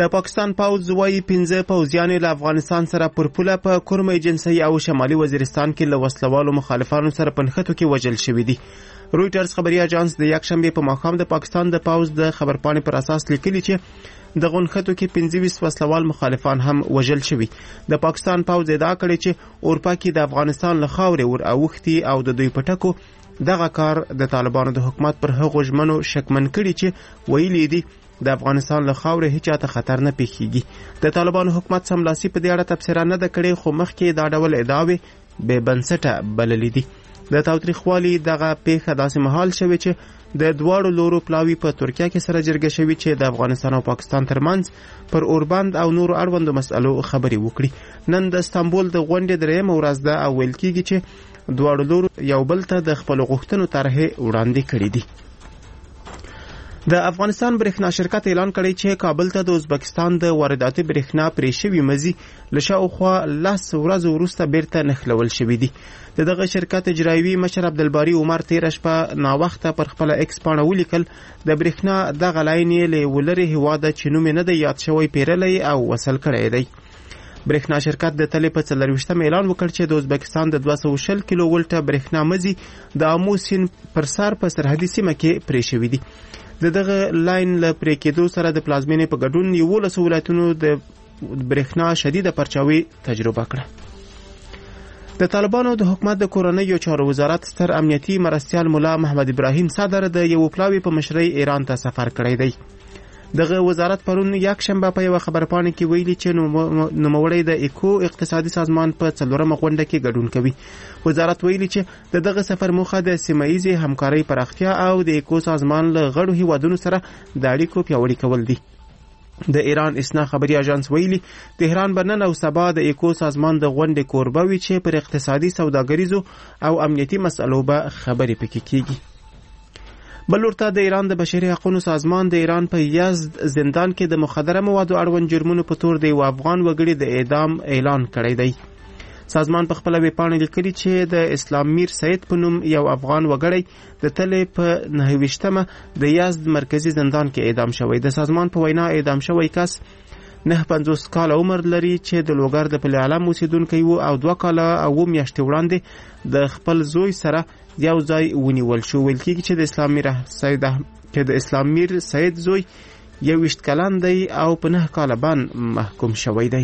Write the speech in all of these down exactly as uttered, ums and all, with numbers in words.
د پاکستان پوځ وایي پنځه پوځیان له افغانستان سره پر پوله په کرم ایجنسۍ او شمالي وزیرستان کې له وسلوالو مخالفانو سره په نښتو کې وژل شوي دي. رویټرز خبري اژانس د یکشنبې په ماښام د پاکستان د پوځ د خبرپاڼې پر اساس لیکلي چې د غونښتو کې پنځه ویشت وسلوال مخالفان هم وژل شوي. د پاکستان پوځ ادعا کړې چې اروپا کې د افغانستان له خاورې ور اوښتي او د دوی په ټکو دغه کار د طالبانو د حکومت پر هغو ژمنو شکمن کړي چې ویلي دي د افغانستان له خاورې هیڅ چاته خطر نه پیښیږي. د طالبانو حکومت سملاسي په دې اړه تبصره نه ده کړې، خو مخکې دا ډول ادعاوې بې بنسټه بللې دي. د تاوتریخوالي دغه پیښه داسې مهال شوې چې د دواړو لورو پلاوي په ترکیه کې سره جرګه شوي چې د افغانستان او پاکستان ترمنځ پر اوربند او نورو اړوندو مسألو خبرې وکړي. نن د استانبول د غونډې درېیمه ورځ ده او ویل کېږي چې دواړو لورو یو بل ته د خپلو غوښتنو طرحې وړاندې کړي دي. د افغانستان برېښنا شرکت اعلان کړی چې کابل ته د ازبکستان د وارداتي برېښنا پرې شوي مزي له شاوخوا لس ورځو وروسته بیرته نښلول شوي دي. د دغه شرکت اجرایوي مشر عبدالباري عمر تېره شپه ناوخته پر خپله ایکس پاڼه ولیکل د برېښنا دغه لاین یې له یوه لرې هېواده چې نوم یې نه دی یاد شوی پیرلی او وصل کړی دی. برېښنا شرکت د تلې په څلرویشتم اعلان وکړ چې د ازبکستان د دوه سوه شل کیلو ولټه برېښنا مزي د آمو سیند پر سر په سرحدي سیمه کې پرې شوي دي. د دغه لاین له پرې کېدو سره د پلازمینې په ګډون یولسو ولایتونو د برېښنا شدیده پرچاوي تجربه کړه. د طالبانو د حکومت د کورنیو چارو وزارت ستر امنیتي مرستیال ملا محمد ابراهیم صدر د یو پلاوي په مشرۍ ایران ته سفر کړی دی. دغه وزارت پرون یکشنبه په یوه خبرپاڼه کې ویلي چې نوموړی د ایکو اقتصادي سازمان په څلورمه غونډه کې ګډون کوي. وزارت ویلي چې د دغه سفر موخه د سیمه ییزې همکارۍ پراختیا او د ایکو سازمان له غړو هیوادونو سره د اړیکو پیاوړي کول دي. د ایران اسنا خبري اژانس ویلي تهران به نن او سبا د ایکو سازمان د غونډې کوربه وي چې پر اقتصادي سوداګریزو او امنیتي مسألو به خبرې پکې کیږي. بل ورته د ایران د بشري حقوقو سازمان د ایران په یزد زندان کې د مخدره موادو اړوند جرمونو په تور د یو افغان وګړي د اعدام اعلان کړی دی. سازمان په خپله ویبپاڼه لیکلي چې د اسلام میر سید په نوم یو افغان وګړی د تلې په نهه ویشتمه د یزد مرکزي زندان کې اعدام شوی. د سازمان په وینا اعدام شوی کس نه پنځوس کاله عمر لري چې د لوګر د پل علم اوسیدونکی و او دوه کاله او اووه میاشتې وړاندې د خپل زوی سره یو ځای ونیول شو. ویل کېږي چې د اسلام میر سید چې د اسلام میر سید زوی یو ویشت کلن دی او په نه کاله باندې محکوم شوی دی.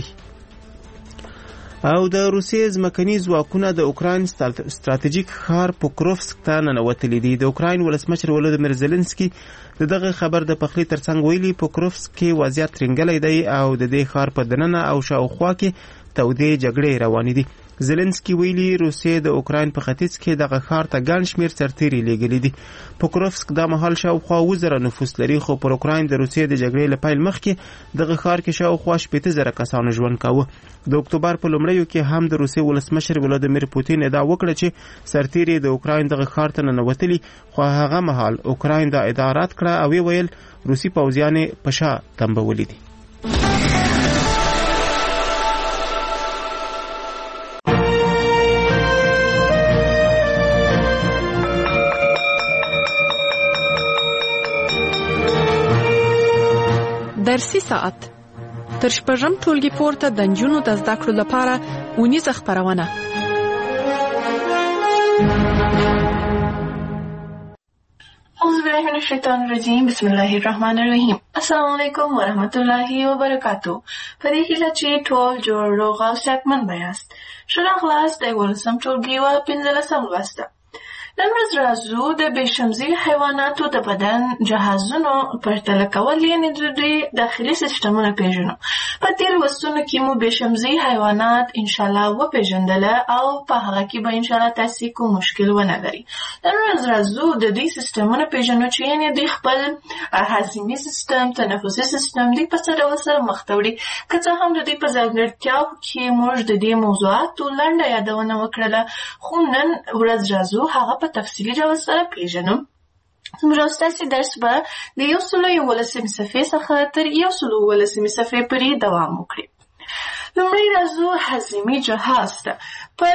او د روسیې ځمکني ځواکونه د اوکراین ستراتیژیک ښار پوکروفسک ته ننوتلي دي. د اوکراین ولسمشر ولودیمیر زیلنسکي د دغه خبر د پخلي ترڅنګ ویلي پوکروفسک کې وضعیت ترنګلی دی او د دې ښار په دننه او شاوخوا کې تودې جګړې روانې دي. زیلنسکي ویلي روسیې د اوکراین په ختیځ کې دغه ښار ته ګڼ شمېر سرتیري لیږلي دي. پوکروفسک دا مهال شاوخوا اووه زره نفوس لري، خو پر اوکراین د روسیې د جګړې له پیل مخکې دغه ښار کې شاوخوا شپېته زره کسانو ژوند کاوه. د اکتوبر په لومړیو کې هم د روسیې ولسمشر ولودیمیر پوتین ادعا وکړه چې سرتیري د اوکراین دغه ښار ته ننوتلي، خو هغه مهال اوکراین دا ادعا رد کړه او ویې ویل روسي پوځیان یې په شا تمبولي دي. درسي ساعت تر شپږم ټولګي پورته د نجونو د زده کړو لپاره اونیزه خپرونه. اعوذ بالله من الشیطان الرجیم، بسم الله الرحمن الرحیم. السلام علیکم ورحمۃ اللہ وبرکاتہ. په دې هیله چې ټول جوړ روغ او صحتمند یاست. ښه راغلاست د یولسم ټولګي یوه پنځلسم لوست. نن ورځ راځو د بېشمزي حیواناتو د بدن جهازونو پرتله کول یعنې د دوی داخلي سیسټمونه پېژنو. په تېرو لوستونو کې مو بېشمزي حیوانات انشاءالله وپېژندله او په هغه کې به انشاءالله تاسې کوم مشکل ونه لري. نن ورځ راځو د دوی سیسټمونه پېژنو چې یعنې دوی خپل هاضمي سیسټم، تنفسي سیسټم دوی په څه ډول سره مخ ته وړي. که څه هم د دوی په ځانګړتیاوو کې موږ د دې موضوعاتو لنډه یادونه وکړله، خو نن ورځ راځو هغه په تفصیلي ډول سره پیژنو. زموږ او ستاسې درس به د یو سلو یولسمې صفحې څخه تر یو سلو اوولسمې صفحې پورې دوام وکړي. لومړی راځو هاضمي جهاز ته. په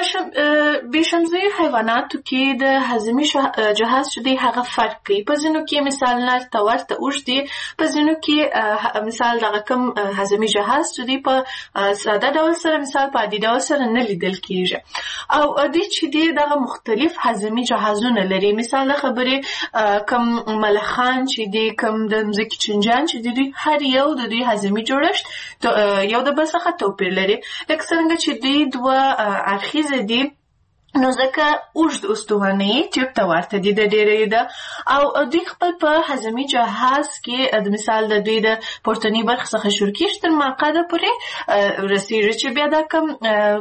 بېشمزي حیواناتو کې د هضمي جهاز چې دی هغه فرق کوي. په ځینو کې مثال نر ته ورته اوږد دی، په ځینو کې مثال دغه کوم هضمي جهاز چې دی په ساده ډول سره مثال په عادي ډول سره نه لیدل کېږي. او دوی چې دی دغه مختلف هضمي جهازونه لري. مثال د خبرې کوم ملخان چې دی، کوم د مځکې چنجان چې دی، دوی هر یو د دوی هضمي جوړښت یو د بل څخه توپیر لري. لکه څرنګه چې دوی دوه اړخیزه دي، نو ځکه اوږد استوانه ټیوب ته ورته دي د ډېرې ده، او دوی خپل په هضمي جهاز کې د مثال د دوی د پورتنۍ برخې څخه شروع کېږي تر معقده پورې رسېږي، چې بیا دا کوم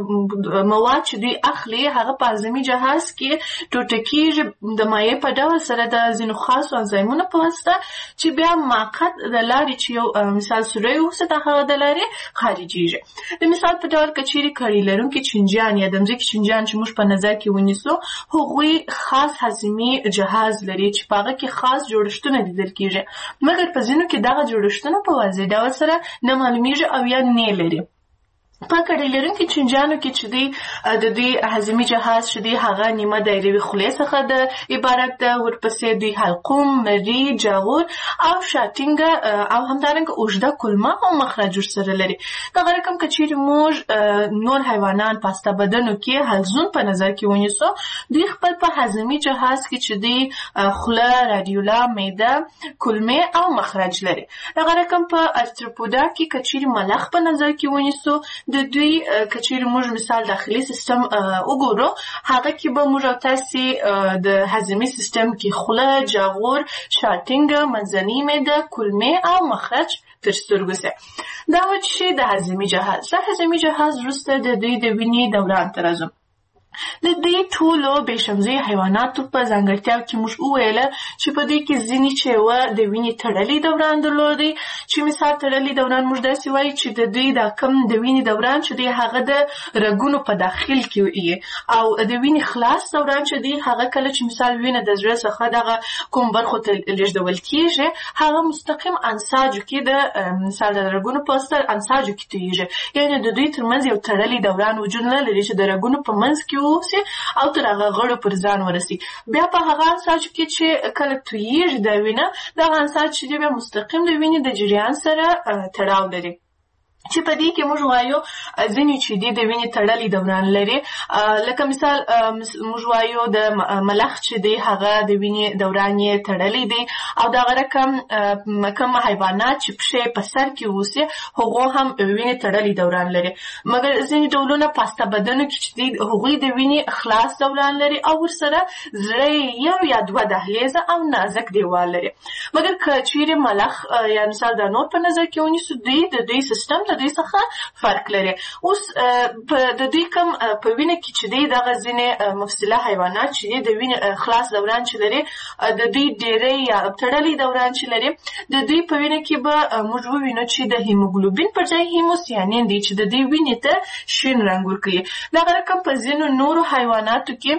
مواد چې دوی اخلي هغه په هضمي جهاز کې ټوټه کېږي د مایع په ډول سره د ځینو خاصو انزایمونو په واسطه، چې بیا معقد د لارې چې یو مثال سوری اوسي د هغه د لارې خارجېږي. د مثال په ډول که چیرې کړي لرونکي چنجان یا د مځکې چنجان چې موږ په نظر کې ونیسو، هغوی خاص هضمي جهاز لري چې په هغه کې خاص جوړښتونه لیدل کېږي، مګر په ځینو کې دغه جوړښتونه په واضح ډول سره نه معلومیږي او یا نه لري. په کړي لرونکي چنجانو کې چې دی د دوی هضمي جهاز چې دی هغه نیمه دایروي خولې څخه د عبارت ده، ورپسې دوی حلقوم، مري، جاغور او شاتینګه او همدارنګه اوږده کلمه او مخرج ورسره لري. دغه رقم که چیرې موږ نور حیوانان په هسته بدنو کې حلزون په نظر کې ونیسو، دوی خپل په هضمي جهاز کې چې دی خوله، رادیولا، معده، کلمې او مخرج لري. دغه رقم په ارتروپودا کې که چیرې ملخ په نظر کې ونیسو، د دوی که چیرې موږ مثال داخلي سیستم وګورو، هغه کې به موږ او تاسې د هضمي سیستم کې خوله، جاغور، شاتینګه، منځنۍ معده، کلمې او مخرج تر سترګو سي. دا و چې د هضمي جهاز. د هضمي جهاز وروسته د دوی د وینې دوران ته راځو. د دې ټولو بېشمزي حیواناتو په ځانګړتیاو کې موږ وویله چې په دې کې ځینې چې وه د وینې تړلی دوران درلودی، چې مثال تړلی دوران موږ داسې وایو چې د دوی دا کم د وینې دوران چې دی هغه د رګونو په داخل کې وي، او د وینې خلاص دوران چې دی هغه کله چې مثال وینه د زړه څخه دغه کوم برخو ته لېږدول کېږي، هغه مستقیم انساجو کې د مثال د رګونو په واسطه انساجو کې تویږي. یعنې د دوی ترمنځ یو تړلی دوران وجود نه لري چې د رګونو په منځ کې اوسي او تر هغه غړو پر ځان ورسي. بیا په هغه انساج کې چې کله تویېږي دا وینه، دغه انساج چې دی بیا مستقیم د وینې د جریان سره تړاو لري، چې په دې کې موږ وایو ځینې چې دي د وینې تړلی دوران لري. لکه مثال موږ وایو د ملخ چې دی هغه د وینې دوران یې تړلی دی، او دغه رقم کوم حیوانات چې پښې په سر کې اوسي هغو هم وینې تړلی دوران لري. مګر ځینې ډولونه په هسته بدنو کې چې دي هغوی د وینې خلاص دوران لري او ورسره زړه یو یا دوه دهلیزه او نازک دیوال لري. مګر که چیرې ملخ یا مثال د نور په نظر کې ونیسو، دوی د دوی سیستم د دوی څخه فرق لري. اوس د دوی کوم په وینه کې چې دی دغه ځینې مفصله حیوانات چې دی د وینې خلاص دوران چې لري، د دوی ډېری یا تړلی دوران چې لري، د دوی په وینه کې به موږ ووینو چې د هیموګلوبین پر ځای هیموسیانین دی چې د دوی وینې ته شین رنګ ورکوي. دغه رقم په ځینو نورو حیواناتو کې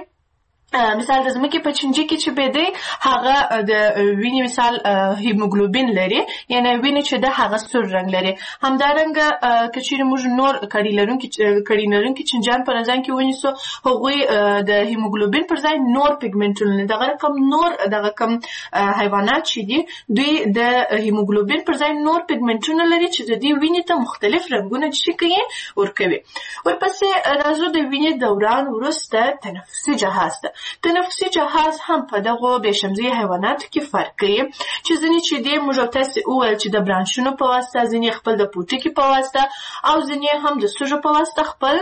مثال د ځمکې په چنجي کې چې به دی هغه د وینې مثال هیموګلوبین لري، یعنی وینې چې د هغه سور رنګ لري. همدارنګه که چیرې موږ نور کړي لرونکي کړي لرونکي چنجان په نظر کې ونیسو، هغوی د هیموګلوبین پر ځای نور پیګمنټونه لري. دغه رقم نور دغه کم حیوانات چې دي دوی د هیموګلوبین پر ځای نور پیګمنټونه لري چې د دې وینې ته مختلف رنګونه چې کوي ورکوي. ورپسې راځو د وینې دوران وروسته تنفسي جهاز ته. تنفسي جهاز هم په دغو بېشمزي حیواناتو کې فرق کوي، چې ځینې چې دی موږ او تاسې وویل چې د برانشونو په واسطه، ځینې خپل د پوټکي په واسطه او ځینې هم د سوژو په واسطه خپل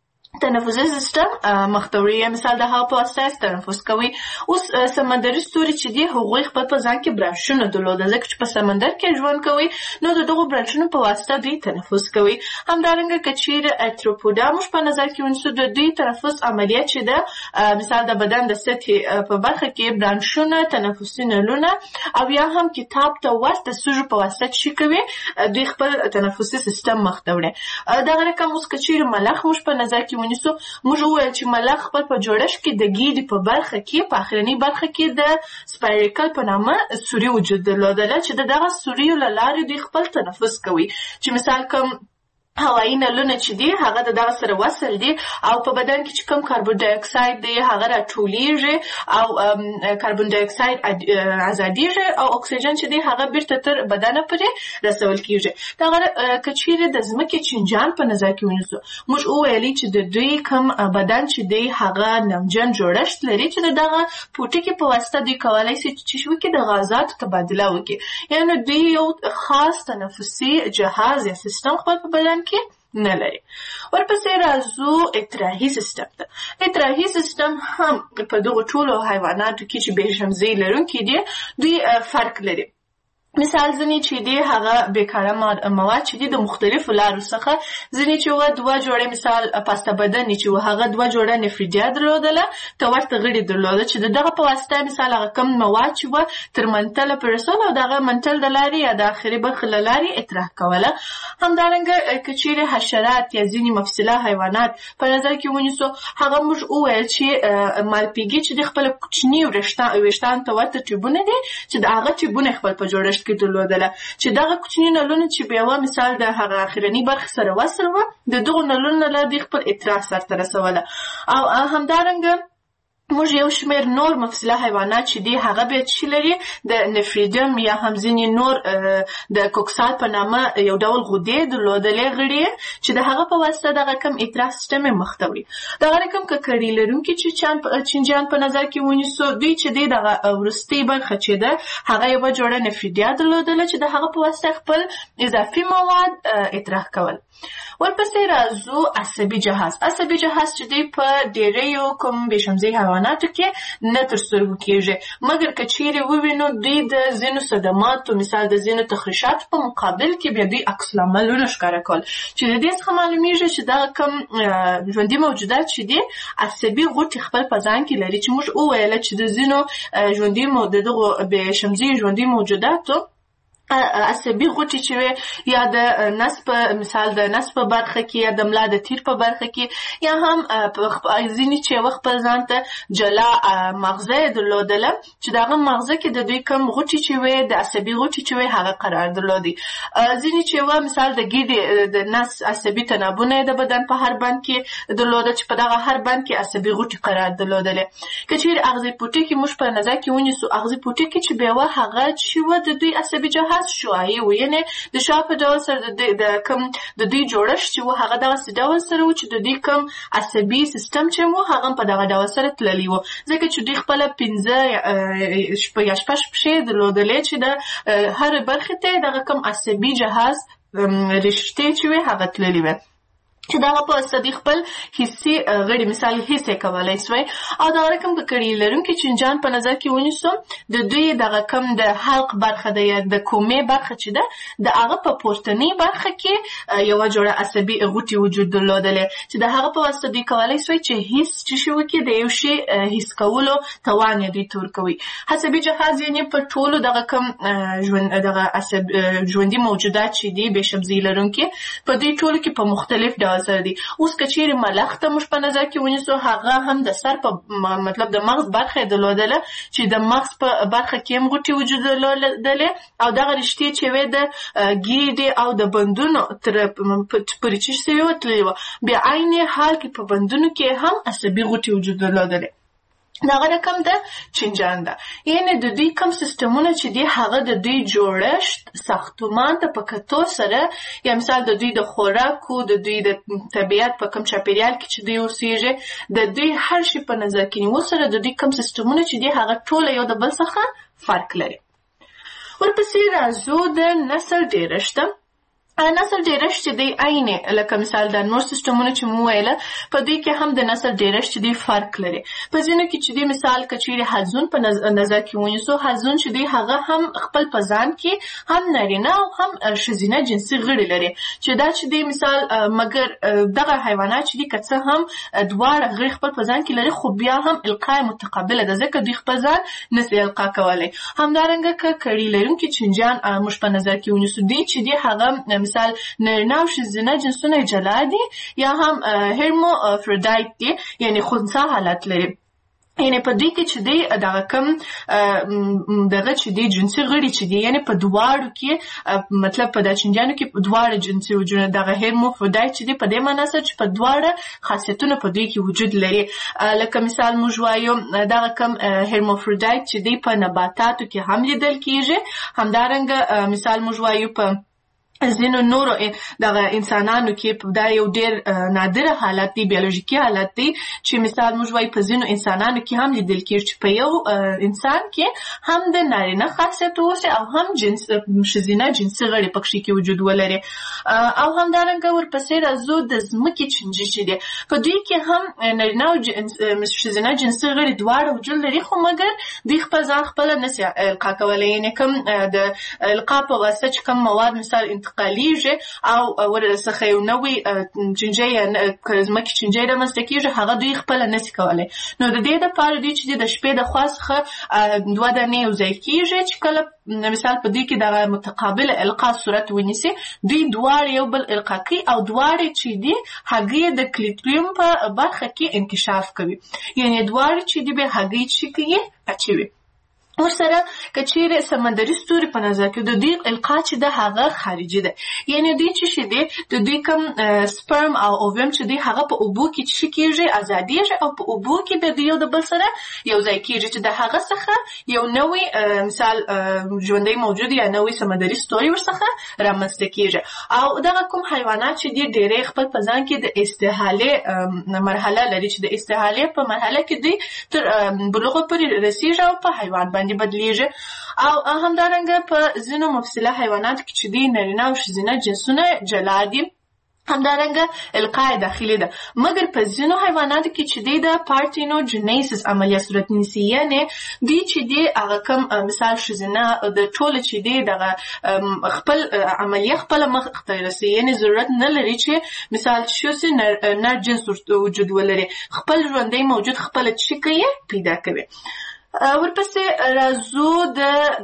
تنفسي سیستم مخته وړي، مثال د هوا په واسطه تنفس کوي. اوس سمندري ستوري چې دي هغوی خپل په ځان کې برانشونه درلوده، ځکه چې په سمندر کې ژوند کوي، نو د دغو برانشونو په واسطه دوی تنفس کوي. همدارنګه که چیرې ارتروپودا موږ په نظر کې ونیسو، د دوی تنفس عملیات چې ده مثال د بدن د سطحې په برخه کې برانشونه، تنفسي نلونه او یا هم کتاب ته ورته سوژو په واسطه چې کوي، دوی خپل تنفسي سیستم مخته وړي. دغه رقم اوس که چیرې ملخ موږ په نظر کې ونیسو، موږ وویل چې ملخ خپل په جوړښت کې د ګیډې په برخه کې په اخرنۍ برخه کې د سپایریکل په نامه سوري وجود درلودله، چې د دغه سوریو له لارې دوی خپل تنفس کوي، چې مثال کوم هوایي نلونه چې دي هغه د دغه سره وصل دي او په بدن کې چې کوم کاربن ډای اکساید دی هغه راټولیږي او کاربن ډای اکساید ازادیږي او اکسیجن چې دی هغه بیرته تر بدن پورې رسول کیږي. دغه کچیرې د ځمکې چینجان په نظر کې ونیسو موږ وویلي چې د دوی کوم بدن چې دی هغه نمجن جوړښت لري چې دغه پوټکي په واسطه دوی کولی شي چې شو کې د غازاتو تبادله وکړي. یعنې دوی یو خاص تنفسي جهاز یا سیستم خپل په بدن کې نه لري. ورپسې راځو اطراحي سیستم ته. اطراحي سیستم هم په دغو ټولو حیواناتو کې چې بې شمزۍ لرونکي دي دوی فرق لري. مثال ځینې چې دی هغه بیکاره مواد چې دي د مختلفو لارو څخه ځینې چې وه دوه جوړې مثال پاسته بدنې چې وه هغه دوه جوړه نفریدیا درلودله ته ورته غړي درلوده چې د دغه په واسطه مثال هغه کم مواد چې وه تر منتله پورې رسول او دغه منتل د لارې یا د آخري برخې له لارې اطراح کوله. همدارنګه که چیرې حشرات یا ځینې مفصله حیوانات په نظر کې ونیسو هغه موږ وویل چې مالپیږي چې د خپل کوچني ویښتان ته ورته ټیوبونه دي چې د هغه ټیوبونه خپل په جوړښت کې درلودله چې دغه کوچني نلونه چې بیا مثال د هغه اخرنی برخې سره وصل وه د دغو نلونو له لارې خپل اطراح سرته رسوله. او همدارنګه موږ یو شمېر نور مفصله حیوانات چې دي هغه بیا څه لري د نفریدیم یا هم ځینې نور د کوکسال په نامه یو ډول غدې درلودلې غړي چې د هغه په واسطه دغه کم اطراح سیستم یې مخ ته وړي. دغه رقم ککړي لرونکي چینجان په نظر کې ونیسو دوی چې دی دغه وروستۍ برخه چې ده هغه یوه جوړه نفریدیا درلودله چې د هغه په واسطه خپل اضافي مواد اطراح کول. ورپسې راځو عصبي جهاز. عصبي جهاز چې دی په ډېریو کوم بې شمزۍ حیواناتو کې نه تر سترګو کېږي مګر که چیرې ووینو دوی د ځینو صدماتو مثال د ځینو تخریشاتو په مقابل کې بیا دوی عکس العملونه ښکاره کول چې د دې څخه معلومیږي چې دغه کوم ژوندي موجودات چې دي عصبي غوټې خپل په ځان کې لري چې موږ وویله چې د ځینو ژوندي د دغو بې شمزۍ ژوندي موجوداتو عصبي غوټې چې وي یا د نس په مثال د نس په برخه کې یا د ملا د تیر په برخه کې یا هم ځینې چې وخت په ځان ته جلا مغزه یې درلودله چې دغه مغزه کې د دوی کم غوټې چې وي د عصبي غوټې چې وي هغه قرار درلودي. ځینې چې وه مثال د ګیډې د نس عصبي تنابونه یې د بدن په هر بند کې درلوده چې په دغه هر بند کې عصبي غوټې قرار درلودلې. که چیرې اغزي پوټکي موږ په نظر کې ونیسو اغزي پوټکي چې بیا وه هغه چې وه د دوی عصبي جهاز شوایي و یعنې د شا په ډول سره د کم د دوی جوړښت چې و هغه دغسې ډول سره و چې د دوی کم عصبي سیستم چې و هغه په دغه ډول سره تللی و ځکه چې دوی خپله پنځه یا شپږ پښې درلودلې چې د هرې برخې ته دغه کم عصبي جهاز رشتې چې وې هغه تللي وې چې دغه په واسطه دوی خپل حسي غړي مثال حس یې کولی سوی او دغه رقم ککړي لرونکي چینجان په نظر کې ونیسو د دوی دغه کم د حلق برخه ده یا د کومې برخه چې ده د هغه په پورتنۍ برخه کې یوه جوړه عصبي غوټې وجود درلودلې چې د هغه په واسطه دوی کولی سوی چې حس چې شي وکړي د یو شي حس کولو توان یې دوی تور کوي. عصبي جهاز یعنې په ټولو دغه کم دغه ژوندي موجودات چې دي بې شمزۍ لرونکي په دوی ټولو کې په مختلف ډول سره دي. اوس که چیرې ملخ ته موږ په نظر کې ونیسو هغه هم د سر په مطلب د مغز برخه یې درلودله چې د مغز په برخه کې هم غوټې وجود درلودلې او دغه رشتې چې وې د ګیډې او د بندونو تر پورې چې سوې وه تللې وه بیا عین حال کې په بندونو کې هم عصبي غوټې وجود درلودلې. دغه رقم د چینجان ده یعنې د دوی کم سیستمونه چې دي هغه د دوی جوړښت ساختمان ته په کتو سره یا مثال د دوی د خوراکو د دوی د طبیعت په کم چاپیریال کې چې دوی اوسېږي د دوی هر شي په نظر کې نیول سره د دوی کم سیستمونه چې دي هغه ټوله یو د بل څخه فرق لري. ورپسې راځو د نسل ډېرښت. نسل ډېرښت چې دی عینې لکه مثال د نور سیستمونه چې مو ویله په دوی کې هم د نسل ډېرښت چې دی فرق لري. په ځینو کې چې دی مثال که چیرې حلزون په نظر کې ونیسو حلزون چې دی هغه هم خپل په ځان کې هم نارینه او هم ښځینه جنسي غړي لري چې دا چې دی مثال مګر دغه حیوانات چې دی که څه هم دواړه غړي خپل په ځان کې لري خو بیا هم القا متقابله ده ځکه دوی خپل ځان نسي القا کولی. همدارنګه که کړي لرونکي چینجان موږ په نظر کې ونیسو دوی چې دی هغه مثال نارینه او ښځینه جنسونه جلا دي یا هم هرموفرودایت دي یعنې خنثی حالت لري. یعنی په دې کې چې دی دغه کم دغه چې دی جنسي غړي چې دی یعنی په دواړو کې مطلب په د چنجانو کې په دواړو جنسي وجود دغه هرمافرودایت چې دی په دې معنی سره چې په دواړه خاصیتونه په دې کې وجود لري. لکه مثال موږ وایو دغه کم هرمافرودایت چې دی په نباتاتو کې هم لیدل کیږي، همدارنګه مثال موږ وایو په ځینو نورو دغه انسانانو کې دا یو ډېر نادره حالت دی، بیولوژیکي حالت دی چې مثال موږ وایو په ځینو انسانانو کې هم لیدل کېږي چې په یو انسان کې هم د نارینه خاصیت اوسي او هم جنس ښځینه جنسي غړي پکښې کې وجود ولري. او همدارنګه ورپسې راځو د ځمکې چینجي چې دی په دوی کې هم نارینه او ښځینه جنسي غړي دواړه وجود لري، خو مګر دوی خپل ځان خپله نسي القا کولی، یعنې کوم د القا په واسطه چې کوم مواد مثال انتقالیږي او ورڅخه یو نوی چینجی ځمکې چینجی رامنځته کېږي هغه دوی خپله نسي کولی. نو د دې دپاره دوی چې د شپې د خوا څخه دوه دانې یو ځای کېږي چې کله مثال په دوی کې دغه متقابل القا صورت ونیسي، دوی دواړه یو بل القا کوي او دواړه چې دي هګۍ د کلیټریوم په برخه کې انکشاف کوي، یعنې دواړه چې دي به هګۍ چې کوي اچوي. ورسره که چیرې سمندري ستوري په نظر کې د دوی القا چې ده هغه خارجي ده، یعنې دوی چې شي دی د دوی کوم سپرم او اوویم چې دی هغه په اوبو کې چې کېږي ازادېږي او په اوبو کې به د یو د بل سره یو ځای کېږي چې د هغه څخه یو نوی مثال ژوندی موجود یا نوی سمندري ستوری ورڅخه رامنځته کېږي. او دغه کوم حیوانات چې دي ډېری خپل په ځان کې د استحالې مرحله لري چې د استحالې په مرحله کې دوی تر بلوغ پورې رسېږي او په حیوان باندې بدلیږي. او همدارنګه په ځینو مفصله حیواناتو کې چې دی نارینه او ښځینه جنسونه جلا دي، همدارنګه القاء داخلي ده، مګر په ځینو حیواناتو کې چې دی د پارتینوجینیسس عملیه صورت نیسي، یعنې دوی چې دی هغه کوم مثال ښځینه د ټوله چې دی دغه خپل عملیه خپله مخته رسوي، یعنې ضرورت نه لري چې مثال شوسي نر جنس وجود ولري، خپل ژوندی موجود خپله چې کوي پیدا کوي. ورپسې راځو د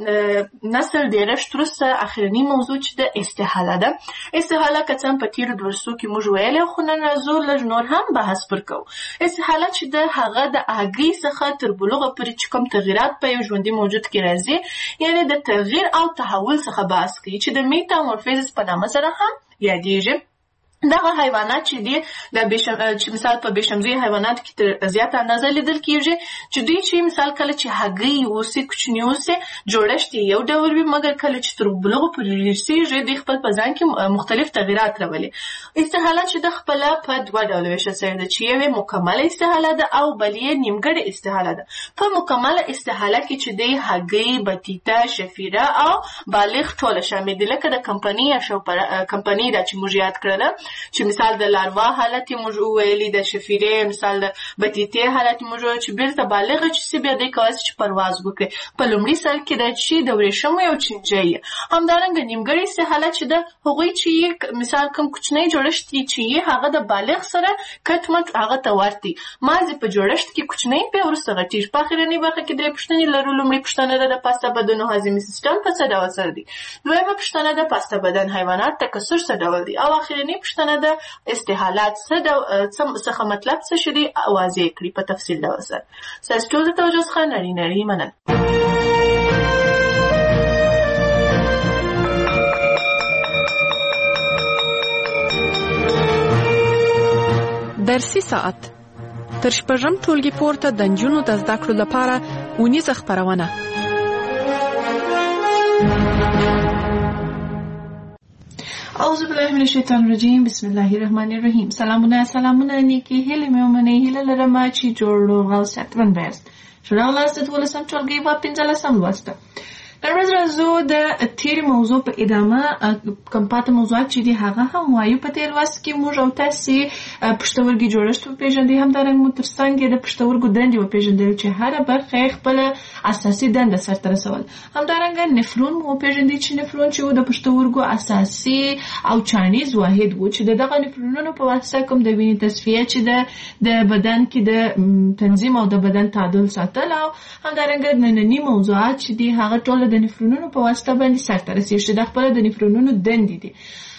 نسل ډېرښت وروسته اخرني موضوع چې د استحاله ده. استحاله که څه هم په تېرو درسو کې موږ ویلی، خو نن راځو لږ نور هم بحث پر کوو. استحاله چې د هغه د هګۍ څخه تر بلوغه پورې چې کوم تغیرات په یو ژوندي موجود کې راځي، یعنې د تغییر او تحول څخه بحث کوي چې د میټامورفیزس په نامه سره هم یادېږي. دغه حیوانات چې دي د چې مثال په بېشمزي حیواناتو کې تر زیاته اندازه لیدل کېږي چې دوی چې مثال کله چې هګۍ اوسي کوچني اوسي جوړښت یې یو ډول وي، مګر کله چې تر بلوغ پورې رسېږي دوی خپل په ځان کې مختلف تغیرات راولي. استحاله چې د خپله په دوه ډوله ویشل شوې ده چې یو یې مکمله استحاله ده او بل یې نیمګړې استحاله ده. په مکمله استحاله کې چې دی هګۍ، بطیطه، شفیره او بالغ ټوله شامل دي، لکه د کمپنۍ یا کمپنۍ دا چې موږ یاد کړله چې مثال د لاروا حالت یې موږ وویلي، د شفیرې مثال د بطیطې حالت یې موږ وویل چې بېرته بالغه چې سي بیا دی کولی چې پرواز وکړي. په لومړي سر کې د چې د ورېښمو یو چینجی یې. همدارنګه نیمګړې استحاله چې د هغوی چې مثال کوم کوچنی جوړښت چې یې هغه د بالغ سره کټ مټ هغه ته ورته مازې په جوړښت کې کوچنی بیا وروسته غټېږي. په اخرنۍ برخه کې درې پوښتنې لرو. لومړۍ پوښتنه ده د پاسته بدن او هاضمي سیستم په څه ډول سره دی. دویمه پوښتنه ده پاسته بدن حیوانات تکثر څه ډول دی. او اخرنۍ پوښتنه ده استحالات څه څخه مطلب څه شي دی واضح کړي په تفصیل ډول سره. ستاسو ټول د توجه څخه نړۍ نړۍ مننه. درسي ساعت تر شپږم ټولګي پورته د نجونو د زده کړو لپاره اونیزه خپرونه. اعوذ بالله من الشیطان الرجیم، بسم الله الرحمن الرحیم. سلامونه سلامونه نیکی هیلې مې ومنئ. هیله لرم چې جوړ روغ او صحتمند یاست. ښه راغلاست د دولسم ټولګي په پنځلسم لوست. نن ورځ راځو د تېرې موضوع په ادامه کوم پاته موضوعات چې دي هغه هم وایو. په تېر لوست کې موږ او تاسې پښتورګي جوړښت وپېژندئ، همدارنګه مو تر څنګ یې د پښتورګو دندې وپېژندل چې هره برخه یې خپله اساسي دنده سرته رسول. همدارنګه نفرون مو وپېژندئ چې نفرون چې و د پښتورګو اساسي او چانیز واحد و چې د دغه نفرونونو په واسطه کوم د وینې تصفیه چې د د بدن کې د تنظیم او د بدن تعادل ساتل. او همدارنګه ننني موضوعات چې دي هغه ټول د نفرونونو په واسطه باندې سرته رسېږي چې د خپله د نفرونونو دندې دي.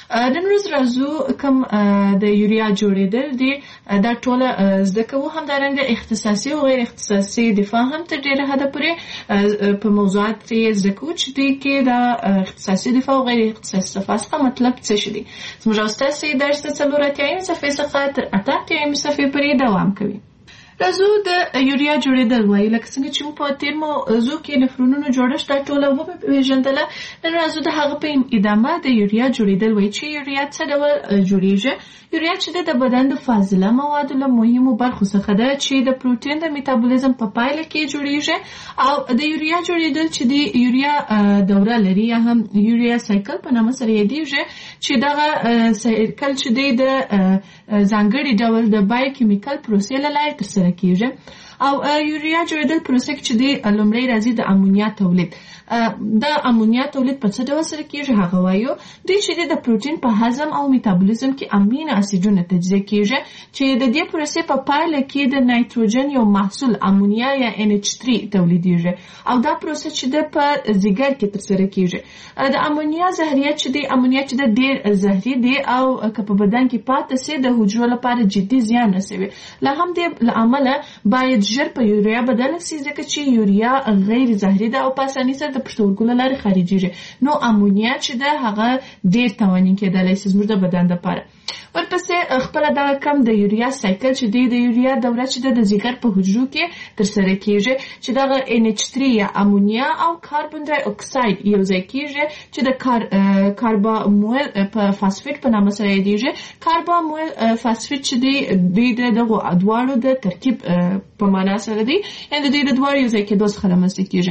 نن ورځ راځو کوم د یوریا جوړېدل دي دا ټوله زده کوو، همدارنګه اختصاصي او غیر اختصاصي دفاع هم تر ډېره حده پورې په موضوعات کې زده کوو چې دوی کې دا اختصاصي دفاع او غیر اختصاصي دفاع څخه مطلب څه شي دي. زموږ استاد درس د څلور اتیایم صفحې څخه تر اته اتیایم صفحې پورې دوام کوي. راځو د یوریا جوړېدل وایي، لکه څنګه چې موږ په تېر موضوع کې نفرونونو جوړښت دا ټوله وپېژندله. نن راځو د هغه په ادامه د یوریا جوړېدل وایي چې یوریا څه ډول جوړېږي. یوریا چې د بدن د فاضله موادو له مهمو برخو څخه ده چې د پروتین د میتابولیزم په پایله کې جوړېږي. او د یوریا جوړېدل چې د یوریا دوره لري یا هم یوریا سایکل په نامه سره یادېږي، چې دغه سایکل چې دی د ځانګړي ډول د بایوکیمیکل پروسې له لارې ترسره کیږي. او یوریا جوړېدل پروسه کې چې دی لومړی راځي د امونیا تولید. د امونیا تولید په څه ډول سره کیږي هغه وایو. دوی چې د پروتین په هضم او میتابولیزم کې امینو اسیدونه تجزیه کیږي چې د دې پروسې په پایله کې د نایتروجن یو محصول امونیا یا ان ایچ تhree تولیدېږي. او دا پروسه چې د په ځیګر کې ترسره کیږي. د امونیا زهریت چې دی امونیا چې د ډېر زهري دی او که په بدن کې پاتې سي د حجرو لپاره جدي زیان رسوي. له همدې له امله باید ژر په یوریا بدل شي، ځکه چې یوریا غیر زهري ده او په اسانۍ سره د پښتورګو له لارې خارجېږي. نو امونیا چې ده هغه ډېر تاواني کېدلی شي زموږ د بدن لپاره. ورپسې خپله دغه کم د یوریا سایکل چې دی د یوریا دوره چې ده د ځیګر په حجرو کې ترسره کیږي، چې دغه ان ایچ تhree یا امونیا او کاربن ډای اکساید یو ځای کیږي چې د کار کاربامویل په فاسفیټ په نامه سره یادېږي. کاربامویل فاسفیټ چې دی دوی د دغو دواړو د ترکیب په معنا سره دی، یعنې د دوی د دواړو یو ځای کېدو څخه رامنځته کیږي.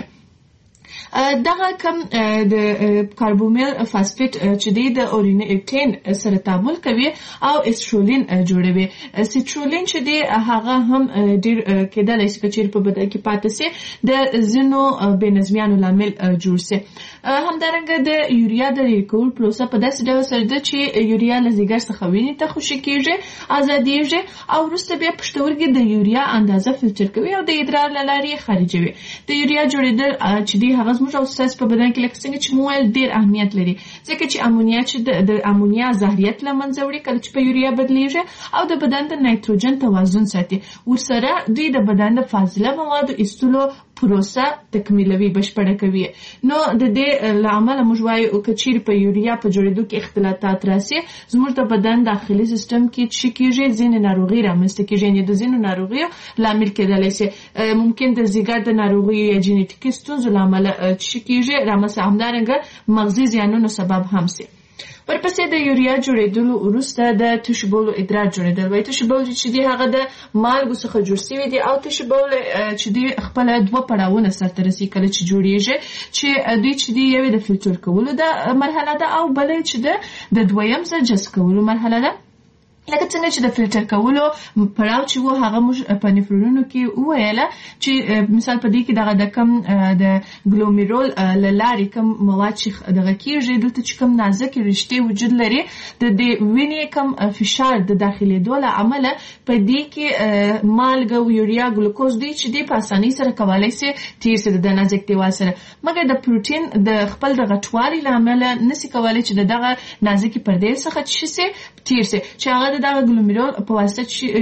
دغه کم د کاربومیل فاسفیټ چې دی د اورینیټین سره تعامل کوي او استرولین جوړوي. سټرولین چې دی هغه هم ډېر کېدلی شي که چېرې په بدن کې پاتې سي د ځینو بې نظمیانو لامل جوړ سي. همدارنګه د یوریا د لرې کولو پروسه په داسې ډول سره ده چې یوریا له ځیګر څخه وینې ته خوشې کېږي، ازادېږي او وروسته بیا پښتورګي د یوریا اندازه فلټر کوي او د ادرار له لارې یې خارجوي. د یوریا جوړېدل چې دی هغه زموږ او ستاسو په بدن کې لکه څنګه چې مو ویل ډېر اهمیت لري، ځکه چې امونیا چې د امونیا زهریت له منځه وړي کله چې په یوریا بدلیږي او د بدن د نایتروجن توازن ساتي. ورسره دوی د بدن د فاضله موادو ایستلو پروسه تکمیلوي، بشپړه کوي. نو د دې له امله موږ وایو که چیرې په یوریا په جوړېدو کې اختلاطات راسي، زموږ د بدن داخلي سیستم کې څه کېږي، ځینې ناروغۍ رامنځته کېږي، یعنې د ځینو ناروغیو لامل کېدلی شي. ممکن د ځیګر د ناروغیو یا جینیټیکي ستونزو له امله څه کېږي رامنځته، همدارنګه مغزي زیانونو سبب هم شي. ورپسې د یوریا جوړېدلو وروسته د تشو بولو ادرار جوړېدل وایي. تشو بول چې دی هغه د مالګو څخه جوړ شوی دی او تشو بول چې دی خپله دوه پړاوونه سرته رسي کله چې جوړېږي، چې دوی چې دی یوې د فلټر کولو د مرحله ده او بله چې ده د دویم ځل جذب کولو مرحله ده. لکه څنګه چې د فلټر کولو پړاو چې و هغه موږ په نفرونونو کې وویله چې مثال په دې کې دغه د کم د ګلومیرول له لارې کم مواد چې دغه کېږي، دلته چې کم نازکې رشتې وجود لري، د دې وینې کم فشار د داخلېدو له امله په دې کې مالګه او یوریا ګلوکوز دوی چې دی په اسانۍ سره کولی شي تېر شي د نازک دیوال سره، مګر د پروټین د خپل د غټوالي له امله نشي کولی چې د دغه نازکې پردې څخه څه شي تېر شي، چې هغه د دغه ګلومیرول په واسطه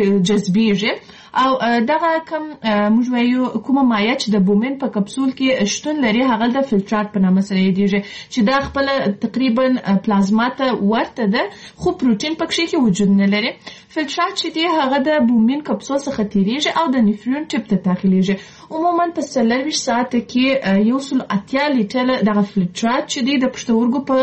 جذبېږي. او دغه کم موږ وایو کومه مایع چې د بومین په کپسول کې شتون لري هغه د فلټرات په نامه سره یادېږي، چې دا خپله تقریبا پلازما ته ورته ده خو پروټین پکښې کې وجود نه لري. فلټرات چې دی هغه د بومین کپسول څخه تېرېږي او د نفرون ټپ ته داخلېږي. عموما په څلرویشت ساعته کې یو سل اتیا لیټره دغه فلټرات چې دی د پښتورګو په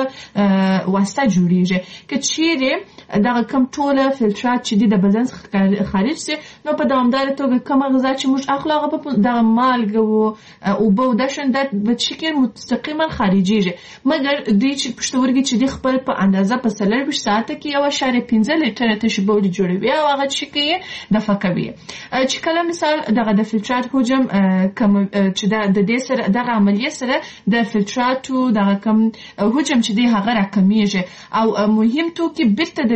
واسطه جوړېږي. که چیرې دغه کم ټوله فلټرات چې دی د بدن څخه خارج سي، نو په دوامداره توګه کومه غذا چې موږ اخلو هغه په دغه مالګه او اوبه او داسې شیان په شکل مستقیما خارجېږي، مګر دوی چې پښتورګي چې دی خپل په اندازه په څلرویشت ساعته کې یو اعشاریه پنځه لیټره تشې بول جوړوي او هغه چې کوي دفع کوي. چې کله مثال دغه د فلټرات حجم کم چې د دې سره دغه عملیه سره د فلټراتو دغه کم حجم چې دی هغه راکمیږي او مهم توکي بیرته د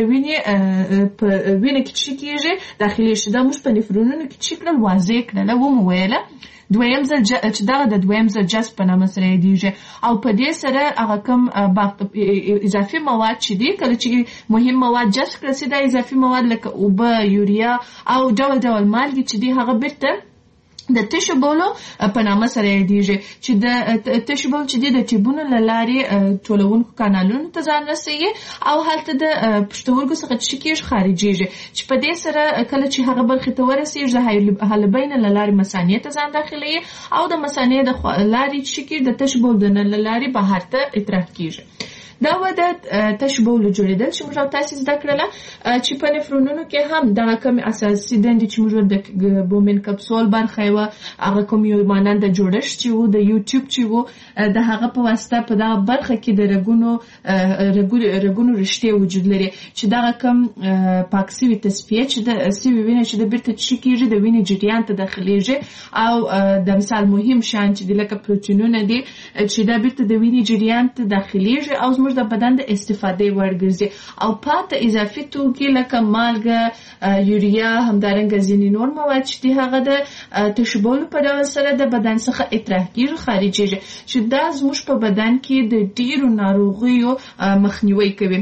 د وینې په وینه کې چې کېږي داخلي شي دا موږ په نفرونونو کې چې کړل واضح کړل ومو ویله دویم ځل چې دغه د دویم ځل جذب په نامه سره یادېږي او په دې سره هغه کوم اضافي مواد چې دي کله چې مهم مواد جذب کړل شي دا اضافي مواد لکه اوبه یوریا او ډول ډول مالګې چې دي هغه بیرته د تشو بولو په نامه سره یادېږي چې د تشو بول چې دي د ټیوبونو له لارې ټولونکو کانالونو ته ځان رسوي او هلته د پښتورګو څخه چې کېږي خارجېږي چې په دې سره کله چې هغه برخې ته ورسېږي د حالبین له لارې مثانې ته ځان داخلوي او د مثانې د لارې چې کېږي د تشو بول د له لارې بهر ته اطراح کېږي دا وده تشو بول جوړېدل چې موږ تاسو زده کړله چې په نفرونونو کې هم دغه کوم اساسي دندې چې موږ د بومن کپسول برخه و هغه کوم یو مانند جوړښت چې و د یوټیوب چې و د هغه په واسطه په دغه برخه کې د رګونو رګونو رشتې وجود لري چې دغه کوم پاکسیوي تصفیه چې د سیوي وینه چې د بیرته چې کېږي د وینې جریان ته داخليږي او د مثال مهم شان چې د لکه پروتینونه دي چې د بیرته د وینې جریان ته داخليږي او زموږ د بدن د استفادې وړ ګرځي او پاته اضافي توکي لکه مالګه یوریا همدارنګه ځینې نور مواد چې دي هغه د تشو بول په ډول سره د بدن څخه اطراح کېږي خارجېږي چې دا زموږ په بدن کې د ډېرو ناروغیو مخنیوی کوي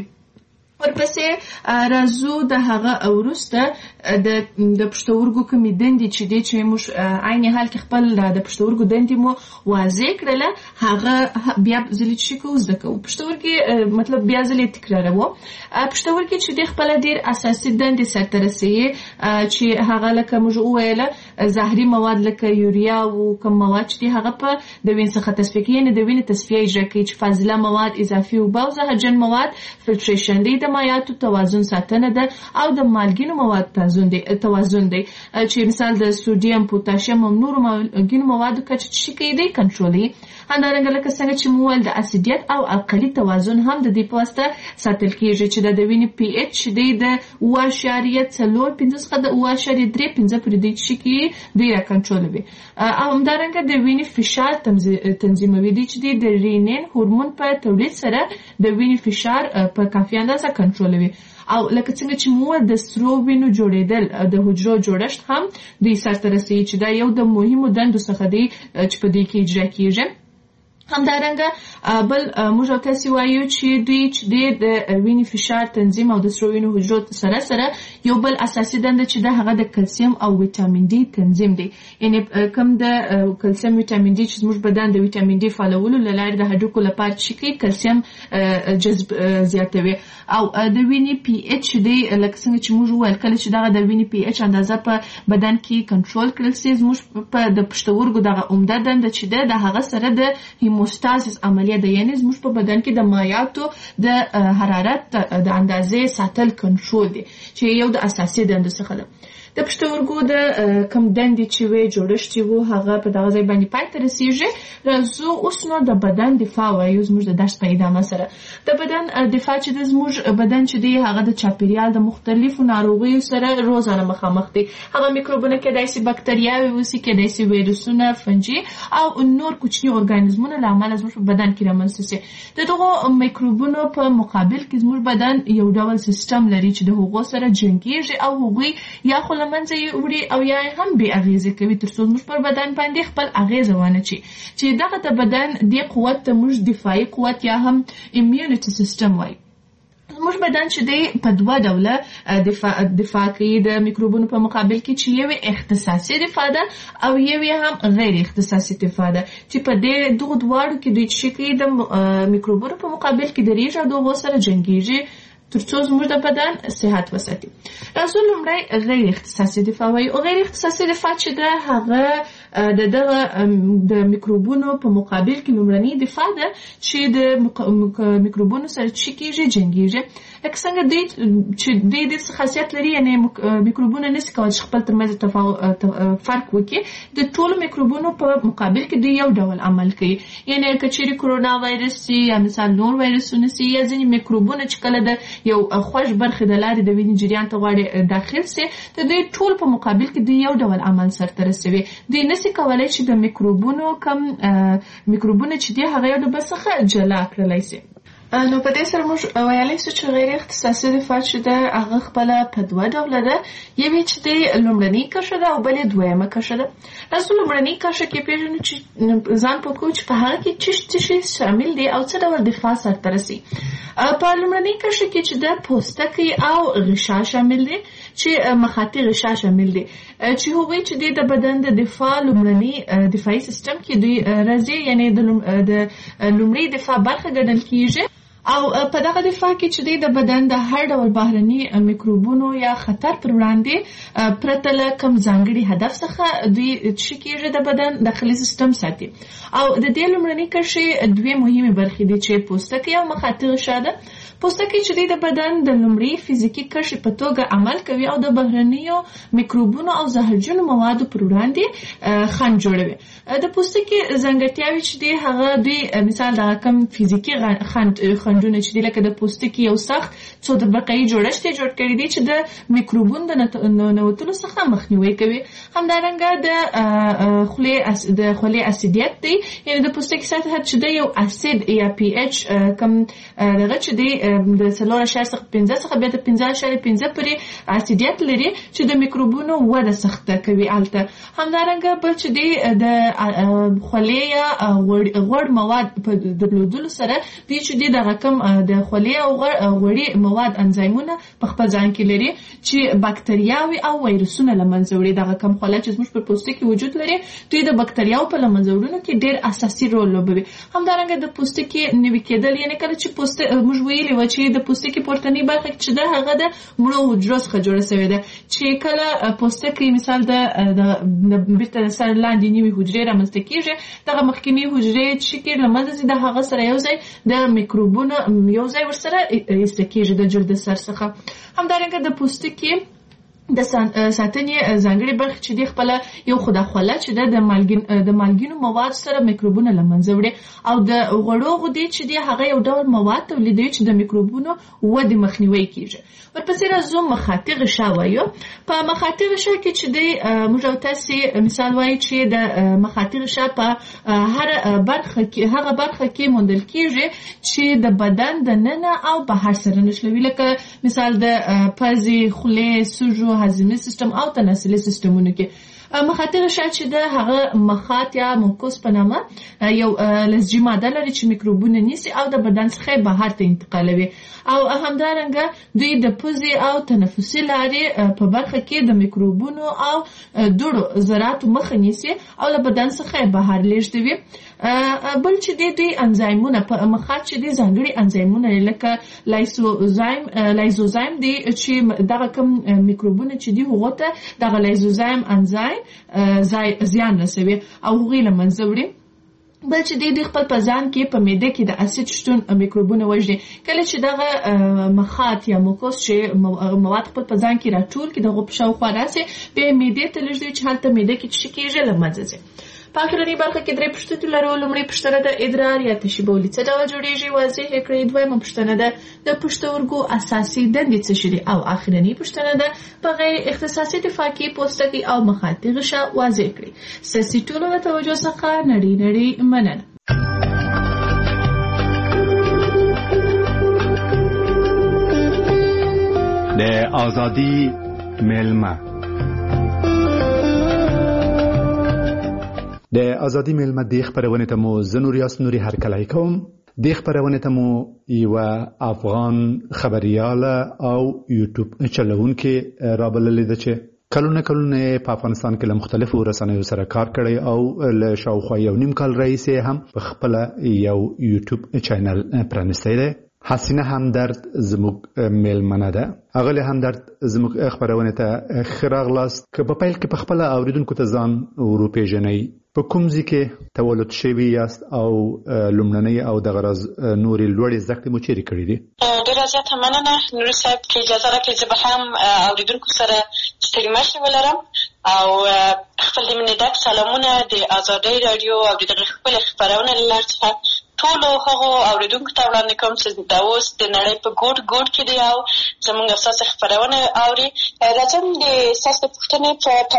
ورپسې راځو د هغه وروسته د د پښتورګو کومې دندې چې دي چې موږ عین حال کې خپل د پښتورګو دندې مو واضح کړله هغه بیا ځلې چې کوو زده کوو پښتورګي مطلب بیا ځلې تکراروو پښتورګي چې دي خپل ډېر اساسي دندې سرته رسوي چې هغه لکه موږ وویله زهري مواد لکه یوریا او کوم مواد چې دي هغه په د وینې څخه تصفیه کوي یعنې د وینې تصفیه اجرا کوي چې فاضله مواد اضافي اوبه او زهرجن مواد فلټریشن دی د مایعاتو توازن ساتنه ده او د مالګینو مواد توازن دی توازن دی چې مثال د سودیم پوتاشیم او نورو مالګینو موادو کچه چې کوي دی کنټرولي همدارنګه لکه څنګه چې موږ د اسیدیت او القلي توازن هم د دې په واسطه ساتل کېږي چې د وینې پی ایچ دی د اوه اعشاریه څلور پنځه څخه د اوه اعشاریه درې پنځه پورې دی چې کوي دی را کنټرولوي او همدارنګه د وینې فشار تنظیموي دی چې د رینین هورمون په تولید سره د وینې فشار په کافي اندازه کنټرولوي او لکه څنګه چې موږ د سرو وینو جوړېدل د حجرو جوړښت هم دوی سرته رسوي چې دا یو د مهمو دندو څخه دی چې په دې کې اجرا کېږي همدارنګه بل موږ تاسو وایو چې دوی چې د وینې فشار تنظیم او د سرو وینو حجرو سره سره یو بل اساسي دنده چې د هغه د کلسیم او ویټامین ډي تنظیم دی یعنی کوم د کلسیم ویټامین ډي چې موږ بدن د ویټامین ډي فعالولو لپاره د هډوکو لپاره چې کوي کلسیم جذب زیاتوي او د وینې پی ایچ دی لکه څنګه چې موږ وویل کله چې دغه د وینې پی ایچ اندازه په بدن کې کنټرول کړل شي موږ په د پښتورګو دغه عمده دنده چې ده د هغه سره د هیموستازیس عملیه ده یعنی زموږ په بدن کې د مایعاتو د حرارت د اندازې ساتل کنټرول دي چې یو د اساسي دندو څخه ده د پښتورګو د کم دندې چې وي جوړښت چې وو هغه په دغه ځای باندې پای ته رسیږي راځو اوس نو د بدن دفاع وایو زموږ د درس په ادامه سره د بدن دفاع چې د زموږ بدن چې دی هغه د چاپیریال د مختلفو ناروغیو سره روزانه مخامخ دی هغه میکروبونه کېدای شي بکتریاوې وسی کېدای شي ویروسونه فنجي او نور کوچني ارګانیزمونه له امله زموږ په بدن کې رامنځته شي د دغو میکروبونو په مقابل کې زموږ بدن یو ډول سیستم لري چې د هغو سره جنګیږي او هغوی یا خو لمنځه یې وړي او یا هم بې اغیزې کوي تر څو زموږ پر بدن باندې خپل اغیزه ونه چي چې دغه د بدن دې قوت ته موږ دفاعي قوت یا هم اميونټي سیستم وایي زموږ بدن چې دی په دوه ډوله دفاع دفاع کوي د میکروبونو په مقابل کې چې یو اختصاصي دفاع ده او یو هم غیر اختصاصي دفاع ده چې په دې دغه دواړو کې دوی چې کوي د میکروبونو په مقابل کې د ریژه دغه سره جنګیږي ترڅو زموږ د بدن صحت وساتي راځو لومړی غیر اختصاصي دفاع وایو غیر اختصاصي دفاع چې ده هغه د دغه د میکروبونو په مقابل کې لومړنی دفاع ده چې د میکروبونو سره چې کېږي جنګیږي لکه څنګه دی چې د دې خاصیت لري یعنی میکروبونه نشي کولای خپل ترمنځ فرق وکړي د ټولو میکروبونو په مقابل کې دی یو ډول عمل کوي یعنی کچېری کرونا وایرس سي یا مثال نور وایرسونه سي یا ځینې میکروبونه چې کله د یو خوښ برخه د لارې د وینې جریان ته غواړي داخل سي د دې ټول په مقابل کې دی یو ډول عمل سرته رسوي د نشي کولای چې د میکروبونو کم میکروبونه چې دی هغه یو د بل څخه جلا کړلای شي نو په دې سره موږ ویلی سو چې غیر اختصاصي دفاع چې ده هغه خپله په دوه ډوله ده. یوې چې دی لومړنۍ کرښه ده او بلې دویمه کرښه ده. تاسو لومړنۍ کرښه کې پېژنو چې ځان پوه کوو چې په هغه کې څه څه شی شامل دی او څه ډول دفاع سرته رسي. په لومړنۍ کرښه کې چې ده پوستکی او غشا شامل دی چې مخاطي غشا شامل دی چې هغوی چې دی د بدن د دفاع لومړني دفاعي سیستم کې دوی راځي، یعنې د لومړۍ دفاع برخه ګڼل کېږي. او په دغه دفاع کې چې دی د بدن د هر ډول بهرني میکروبونو یا خطر پر وړاندې پرته له کوم ځانګړي هدف څخه دوی چې کېږي د بدن داخلي سیستم ساتي. او د دې لومړنۍ کرښې دوې مهمې برخې دي چې پوستکی او مخاطي غشا ده. پوستکی چې دی د بدن د لومړۍ فزیکي کرښې په توګه عمل کوي او د بهرنیو میکروبونو او زهرجنو موادو پر وړاندې خنډ جوړوي. د پوستکي ځانګړتیاوې چې دی هغه دوی مثال د کوم فزیکي خنډ خنډونه چې دی لکه د پوستکي یو سخت څو طبقه‌ایي جوړښت یې جوړ کړی دی چې د میکروبونو د ننوتلو څخه مخنیوی کوي. همدارنګه د خولې د خولې اسیدیت دی، یعنې د پوستکي سطحه چې دی یو اسید یا پی ایچ کم دغه چې دی د څلور اعشاریه څخه پنځه څخه بیا د پنځه اعشاریه پنځه پورې اسیدیت لري چې د میکروبونو وده سخته کوي هلته. همدارنګه بل چې دی د خولې یا غوړ مواد په درلودلو سره دی چې دی دغه کوم د خولې او غوړي مواد انزایمونه په خپل ځان کې لري چې باکتریاوې او ویروسونه له منځه وړي. دغه کوم خوله چې زموږ پر پوستکي وجود لري دوی د باکتریاو په له منځه وړلو کې ډېر اساسي رول لوبوي. همدارنګه د پوستکي نوي کېدل، یعنې کله چې پوستکي موږ ویلي وه چې د پوستکي پورتنۍ برخه چې ده هغه د مړو حجرو څخه جوړه سوې ده چې کله پوستکی مثال د بیرته د سر لاندې نوي حجرې رامنځته کېږي، دغه مخکینۍ حجرې چې کې له منځه ځي د هغه سره یو ځای د میکروبونو یو ځای ورسره ایسته کېږي د جلد سر څخه. همدارنګه د پوستکي د ساتنې ځانګړې برخې چې دی خپله یو خو دا خوله چې ده د مالګینو مواد سره میکروبونه له منځه وړي او د غوړو غدې چې دی هغه یو ډول مواد تولیدوي چې د میکروبونو ودې مخنیوی کېږي. ورپسې راځو مخاطي غشا وایو. په مخاطي غشا کې چې دی موږ او تاسې مثال وایو چې د مخاطي غشا په هر برخه کې هغه برخه کې موندل کېږي چې د بدن د ننه او بهر سره نښلوي، لکه مثال د پزې، خولې، سږو، هضمي سیستم او تناسلي سیستمونو کې. مخاطي غشا چې ده هغه مخاط یا موکوس په نامه یو لزجي ماده لري چې میکروبونه نیسي او د بدن څخه بهر ته انتقالوي. او همدارنګه دوی د پوزې او تنفسي لارې په برخه کې د میکروبونو او دوړو ذراتو مخه نیسي او له بدن څخه بهر لیږدوي. بل چې دی دوی انزایمونه په مخاط چې دی ځانګړي انزایمونه لکه لایزوزایم لایزوزایم دی چې دغه کوم میکروبونه چې دی هغو ته دغه لایزوزایم انزایم زیان رسوي او هغوی له منځه وړي. بل چې دی دوی خپل په ځان کې په معده کې د اسید شتون میکروبونه وژني. کله چې دغه مخاط یا موکوس چې مواد خپل په ځان کې راټول کړي دغه په شاوخوا راسي بیا معدې ته لیږدوي چې هلته معده کې څه کېږي له منځه ځي. په اخرنۍ برخه کې درې پوښتنې لرو. لومړۍ پوښتنه د ادرار یا تشې بولې څه ډول جوړېږي واضح یې کړئ. دویمه پوښتنه ده د پښتورګو اساسي دندې څه شي دي او اخرنۍ پوښتنه ده په غیر اختصاصي دفاع کې پوستکي او مخاطي غشا واضح کړئ. ستاسې ټولو له توجه څخه نړۍ نړۍ مننه. د آزادی ملمه د ازادي ملمه د خبرونه ته مو زنور یاس نوري هر کله کوم د خبرونه ته مو یو افغان خبرياله او یوټیوب چلونکي رابلل دي چې کلونه کلونه په افغانستان کې له مختلفو رسنیو سره کار کړی او له شاوخوا یو نیم کال رئیس هم په خپل یو یوټیوب چینل پرانستی دی. حسینه همدرد زموږ میلمنه ده. اغلی همدرد زموږ خبرونه ته خراغلاست که په پیل کې په خپل اوریدونکو ته ځان وروپېژنئ، په کوم ځای کې تولد شوي یاست او لومړنۍ او د غرض نورې لوړې زده کړې مو چیرې کړې دي؟ ډېره زیاته مننه نوري صاحب چې اجازه راکړئ زه به هم اوریدونکو سره ستړي مشې ولرم او خپل د مینې ډک سلامونه د ازادۍ راډیو او د دغې خپلې خپرونې له لارې څخه ټولو هغو اوریدونکو ته وړاندې کوم چې دا اوس د نړۍ په ګوټ ګوټ کې دی او زموږ ستاسې خپرونه اوري. راځم د ستاسې پوښتنې په پړاو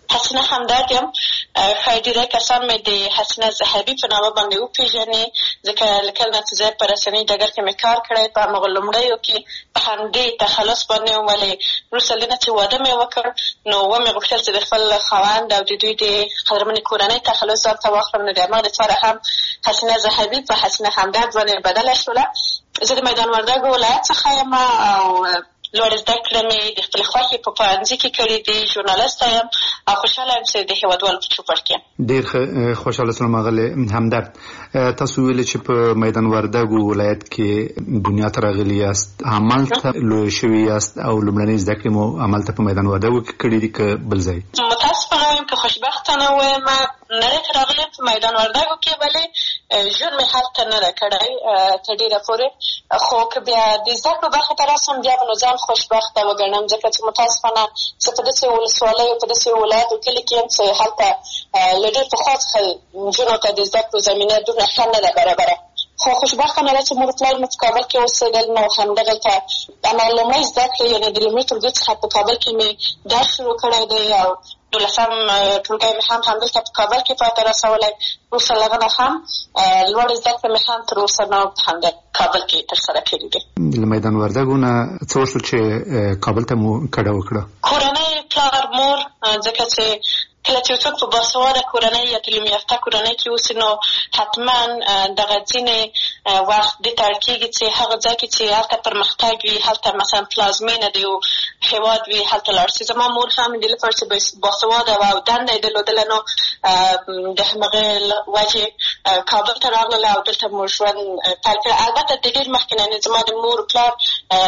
حسینه همدرد یم. ښایي ډېری کسان مې د حسینه زهبي په نامه باندې وپېژني، ځکه له کله نه چې زه په رسنۍ ډګر کې مې کار کړی، په همغه لومړیو کې په همدې تخلص باندې وم. ولې وروسته له نه چې واده مې وکړ، نو ومې غوښتل چې د خپل خاوند او د دوی د قدرمنې کورنۍ تخلص ځان ته واخلم، نو د همغه دپاره هم حسینه زهبي په حسینه همدرد باندې بدله شوله. زه د میدان وردګو ولایت څخه یم او لوړې زده کړې مې د خپلې خوښې په پوهنځي کې کړي دي. ژورنالسته یم او خوشحاله یم چې د هېوادوالو په چوپړ کې یم. ډېر خوشحاله شوم اغلې همدرد. تاسو ویلې چې په میدان وردګو ولایت کې دنیا ته راغلي یاست، همالته لوی شوي یاست او لومړنۍ زده کړې مو همالته په میدان وردګو کې کړي دي که بل ځای؟ متاسفانه وایم که خوشبختانه وایم نه دی راغلی په میدان وردګو کې، ولې ژوند مې هلته نه ده کړی تر ډېره پورې. خو که بیا د زده کړو برخې ته راسم، بیا به نو ځان خوشبخته وګڼم، ځکه چې متاسفانه زه په داسې ولسوالیو په داسې ولایتو کلي کې یم چې هلته له ډېر پخوا څخه نجونو ته د زده کړو زمینه دومره ښه نه ده برابره. خو خوشبختانه ده چې مور پلار مې په کابل کې اوسېدل، نو همدغلته اما لومړۍ زده کړې یعنې د لومړي ټولګي څخه په کابل کې مې درس شروع کړی دی او دولسم ټولګی مې هم همدلته په کابل کې پای ته رسولی. وروسته له هغه نه هم لوړې زده کړې مې هم تر اوسه نه په همدې کابل کې ترسره کړي دي. له میدان وردګو نه څه وشول چې کابل ته مو کډه وکړه؟ کورنۍ، پلار، مور، ځکه چې کله چې څوک په باسواده کورنۍ یا تعلیم یافته کورنۍ کې اوسي، نو حتما دغه ځینې وخت دې ته اړ کېږي چې هغه ځای کې چې هلته پرمختګ وي، هلته مثلا پلازمینه د یو هېواد وي، هلته لاړ شي. زما مور هم دې لپاره چې باسواده وه او دنده یې درلودله، نو د همغې وجې کابل ته راغلله او دلته مو ژوند پیل کړی. البته د ډېر مخکې نه زما د مور و پلار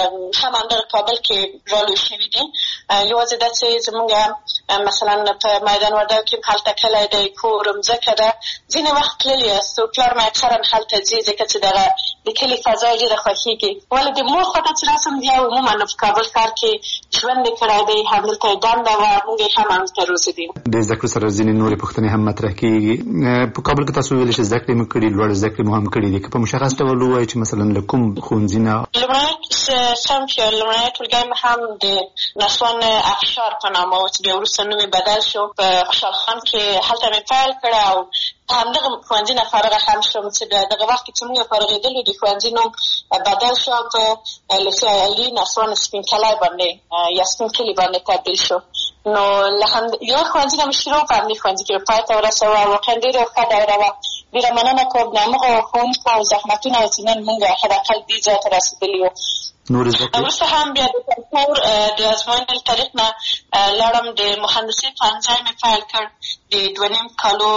هم همدغه کابل کې رالوی شوي دي. یوازې دا چې زمونږ مثلا په میدان وردګو کې هلته کلی دی، کور، مځکه ده، ځینې وخت تللي یاست. پلار مې اکثرا هلته ځي، ځکه چې دغه د کلي فضا یې ډېره خوښېږي. ولې د مور خوا ته چې راسم، بیا عموما په کابل ښار کې ژوند یې کړی دی، همدلته یې دنده وه، موږ یې هم همدلته روزي دي. د زده کړو سره ځینې نورې پوښتنې هم مطرح کېږي. په کابل کې تاسو ویلې چې زده کړې مو کړي، لوړې زده کړې مو هم کړي دي، که په مشخص ډول ووایئ چې مثلا له کوم ښوونځي نه؟ لومړنی صنف یا لومړنی ټولګی مې هم د نسوان افشار په نامه و، چې بیا وروسته نوم یې بدل شو، په خوشحال خان کې هلته مې پیل کړه او همدغه ښوونځي نه فارغه هم شوم، چې دغه وخت کې چې موږ فارغېدلو د ښوونځي نوم بدل شو او په لیسې علي نسوان سپین کلی باندې یا سپین کلي باندې تبدیل شو. نو له یو ښوونځي نه مې شروع په همدې ښوونځي کې پای ته ورسوه. واقعا ډېره ښه دوره وه، ډېره مننه کوم د همغه ښوونکو او زحمتونه چې نن موږ حداقل دې ځای ته رسېدلي یو. وروسته هم بیا د سرپور د ازموینې له طریق نه لاړم، د مهندسۍ پوهنځی مې پیل کړ. د دوه نیم کالو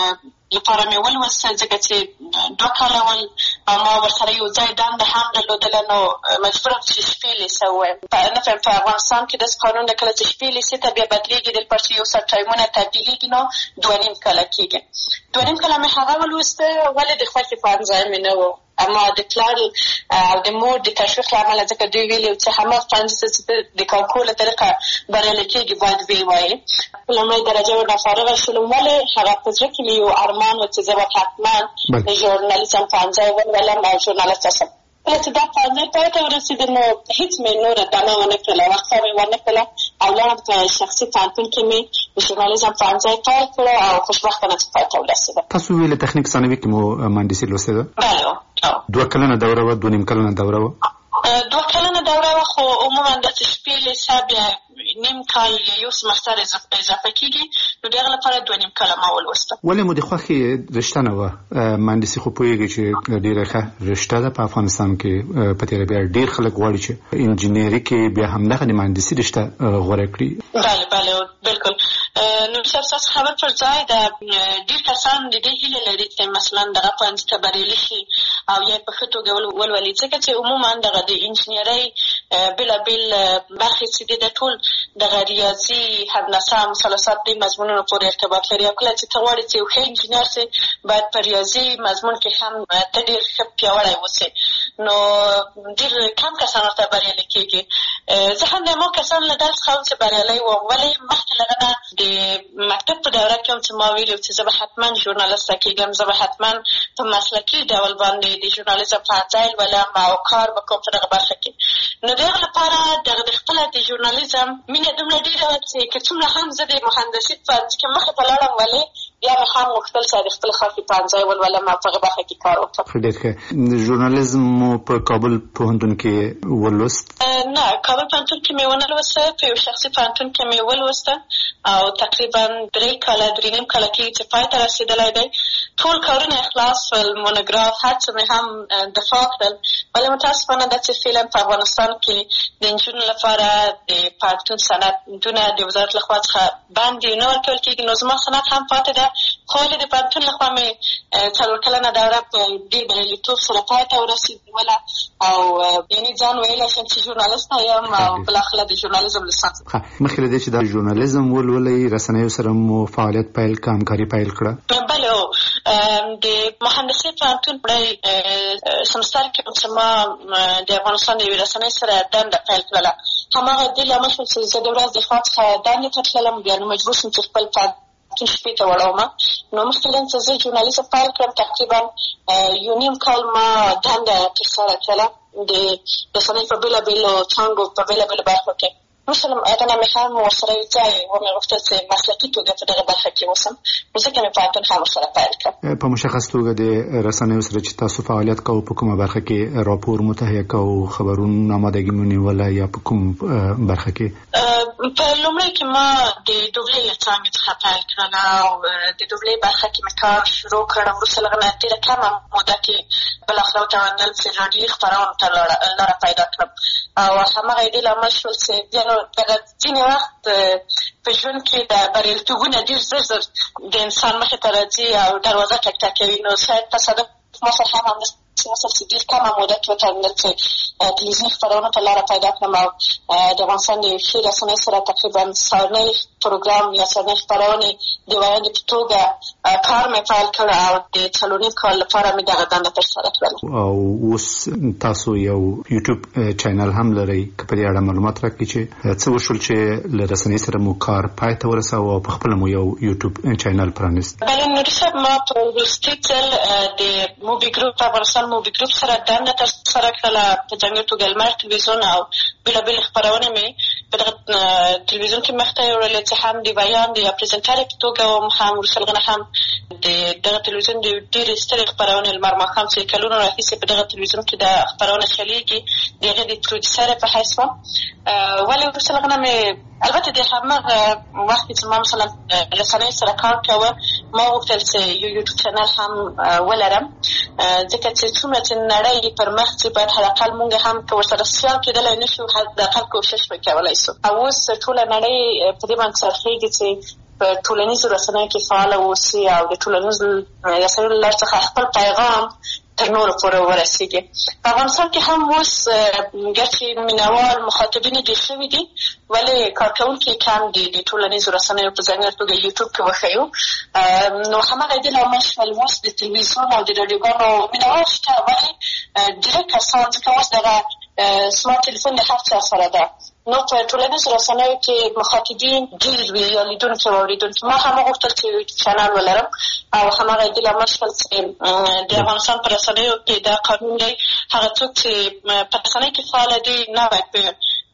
لپاره مې ولوستل، ځکه چې دوه کاله ول او ما ورسره یو ځای دنده هم درلودله، نو مجبوره چې شپې لیسه ووایم. نه فهم په افغانستان کې داسې قانون ده، کله چې شپې لیسې ته بیا بدلېږي د لپاره چې یو څه ټایمونه تبدیلېږي، نو دوه نیم کاله کېږي. دوه نیم کاله مې هغه ولوسته، ولې د خوښې پوهنځی مې نه و، اما د پلار او د مور د تشویق له امله، ځکه دوی ویلي چې هماغه پوهنځي ته چې د کانکور له طریقه بریالی کېږي باید ویې وایې. په لومړۍ درجه ورنه فارغه شولم، ولې هغه په زړه کې مې یو ارمان و چې زه به حتما د ژورنالیزم پوهنځی ولولم او ژورنالست شم. کله چې دا پوهنځی پای ته ورسېده، نو هېڅ مې نوره دمه ونه کړله، وقفه مې ونه کړله او لاړم په شخصي پوهنتون کې مې د ژورنالیزم پوهنځی پیل کړی او خوشبختانه چې پای ته ورسېده. تاسو ویلې تخنیک ثانوي کې مو مهندسي لوستې ده؟ بله. دوه کلنه دوره وه، دوه نیم کلنه دوره وه؟ دوه کلنه دوره وه، خو عموما داسې شپې لیسه بیا نیم کال یا یو سمستر اضافه کېږي، نو د هغه لپاره دوه نیم کاله ما ولوسته. ولې مو د خوښې رشته نه وه؟ مهندسي خو پوهېږي چې ډېره ښه رشته ده په افغانستان کې، په تېره بیا ډېر خلک غواړي چې انجینري کې بیا همدغه د مهندسي رشته غوره کړي. بله بله بلکل. نو صاحب ستاسو خبر پر ځای ده. ډېر کسان د دې هیله لري چې مثلا دغه پوهنځي ته بریالي شي او یا په ښه توګه ولولي، ځکه چې عموما دغه د انجینرۍ بېلابېل برخې چې دي د ټول دغه ریاضي، هندسه، مثلثات دې مضمونونو پورې ارتباط لري. او کله چې ته غواړې چې یو ښه انجینر سې، باید په ریاضي مضمون کې هم ته ډېر ښه پیاوړی اوسې. نو ډېر کم کسان ورته بریالي کېږي. زه هم د ما کسان له ډلې څخه وم چې بریالی وم، ولې مخکې له هغه نه د مکتب په دوره کې وم چې ما ویلي چې زه به حتما ژورنالسته کېږم، زه به حتما په مسلکي ډول باندې د ژورنالیزم پوهنځی لولم او کار به کوم په دغه برخه کې. نو د هغه لپاره دغه د خپله د ژورنالیزم مینه دومره ډېره وه چې که څومره هم زه د مهندسي په پوهنځي کې مخې ته لاړم، ولې بیا مې هم غوښتل چې د خپل خاص پوهنځی ولولم او په هغه برخه کې کار وکړم. ډېر ښه. ژورنالیزم مو په کابل پوهنتون کې ولوست؟ نه، کابل پوهنتون کې مې ونه لوسته، په یو شخصي پوهنتون کې مې ولوسته او تقریبا درې کاله درې نیم کاله کېږي چې پای ته رسېدلی دی. ټول کارونه اخلاص شول، مونوګراف هر څه مې هم دفاع کړل، ولې متاسفانه ده چې فعلا په افغانستان کې د نجونو لپاره د پوهنتون سندونه د وزارت لخوا څخه باندې نه ورکول کېږي. نو زما سند هم پاتې ده، خو ولې د پوهنتون لخوا مې څلور کلنه دوره په ډېر بریالیتوب سره پای ته ورسېدله او یعنې ځان ویلی شم چې ژورنالسته یم او بالاخره د ژورنالیزم لیسانس. مخکې له دې چې د ژورنالیزم ولولئ، رسنیو سره مو فعالیت پیل کړه، همکاري پیل کړه؟ بله، هو. د مهندسي پوهنتون پړی سمستر کې چې ما د افغانستان د یوې رسنۍ سره دنده پیل کړله، هماغه دې لامل شو چې زه د ورځ د خوا څخه دندې ته تللم، بیا نو مجبور شوم چې خپل پوهنتون شپې ته وړوم. نو مخکې له چې زه ژورنالیزم پیل کړم، تقریبا یو نیم کال ما دنده ترسره کړله د رسنۍ په بېلابېلو څانګو په بېلابېلو برخو کې. مثلا هغه نه مې هم ورسره یو ځای ومې غوښتل چې مسلکي توګه په دغه برخه کې اوسم، نو ځکه مې پوهنتون هم ورسره پیل کړ. په مشخص توګه د رسنیو سره چې تاسو فعالیت کوئ، په کومه برخه کې راپور متهیه کوئ، خبرونو آمادګي مو نیوله، یا په کوم برخه کې؟ په لومړی کې ما د دوبلې له څانګې څخه پیل کړله او د دوبلې برخه کې مې کار شروع کړ. وروسته له هغه نه ډېره کمه موده کې بالاخره وتوانېدل چې راډیوي خپرونو ته لاره پیدا کړم او هماغه یې دې لامل شول چې بیا نو دغه ځینې وخت په ژوند کې د بریالیتوبونه ډېر زر زر د انسان مخې ته راځي او دروازه ټک ټک کوي. نو شاید تصادف ما سره هم همداسې وصل چې ډېر کمه موده کې وتوانېدل چې تلویزیوني خپرونو ته لاره پیدا کړم او د افغانستان د ښې رسنۍ سره تقریبا سهارنۍ پروګرام یا سهارنۍ خپرونې د ویاندې په توګه کار مې پیل کړ او د څلور نیم کال لپاره مې دغه دنده ترسره کړله. او اوس تاسو یو یوټیوب چینل هم لرئ، که په دې اړه معلومات راکړئ چې څه وشول چې له رسنۍ سره مو کار پای ته ورساوه او په خپله مو یو یوټیوب چینل پرانیست؟ بله نوري صاحب، ما په وروستي ځل د موبي ګروپ افغانستان موبي ګروپ سره دنده ترسره کړله، په ځانګړې توګه لمر تلویزیون او بېلابېلې خپرونې مې په دغه تلویزیون کې مخته یوړلې چې هم د بیان د پرزنټرې په توګه وم، هم وروسته له هغه نه هم د دغه تلویزیون د ډېرې سترې خپرونې لمر ماښام چې کلونو راهیسې په دغه تلویزیون کې دا خپرونه چلېږي، د هغې د پروډیوسرې په حیث وم. ولې وروسته له هغه نه مې البته د هماغه وخت چې ما مثلا رسنیو سره کار کوه، ما غوښتل چې یو یوټیوب چینل هم ولرم، ځکه چې څومره چې نړۍ پر مخ چې باید حداقل مونږ هم که ورسره سیال کېدلی نه شو، حداقل کوشش به کولی شو. او اوس ټوله نړۍ په دې باندې څرخېږي چې په ټولنیزو رسنیو کې فعاله واوسي او د ټولنیزو رسنیو له لارې څخه خپل پیغام تر نورو پورې ورسېږي. په افغانستان کې هم اوس ګرچې مینهوال مخاطبین ډېر شوي دي، ولې کارکوونکي کم دي د ټولنیزو رسنیو په ځانګړې توګه یوټیوب کې وښیو. نو هماغه یې دې لامل شول اوس د تلویزیون او د راډیوګانو مینهوال شته، ولې ډېر کسان ځکه اوس دغه سمارټ تلیفون د هر چا سره ده، نو په ټولنیزو رسنیو کې مخاطبین ډېر وي یا لیدونکي او اورېدونکي. ما هم وغوښتل چې یو چینل ولرم او هماغه یې دې لامل شول چې د افغانستان په رسنیو کې دا قانون دی، هغه څوک چې په رسنۍ کې فعاله دي نه باید په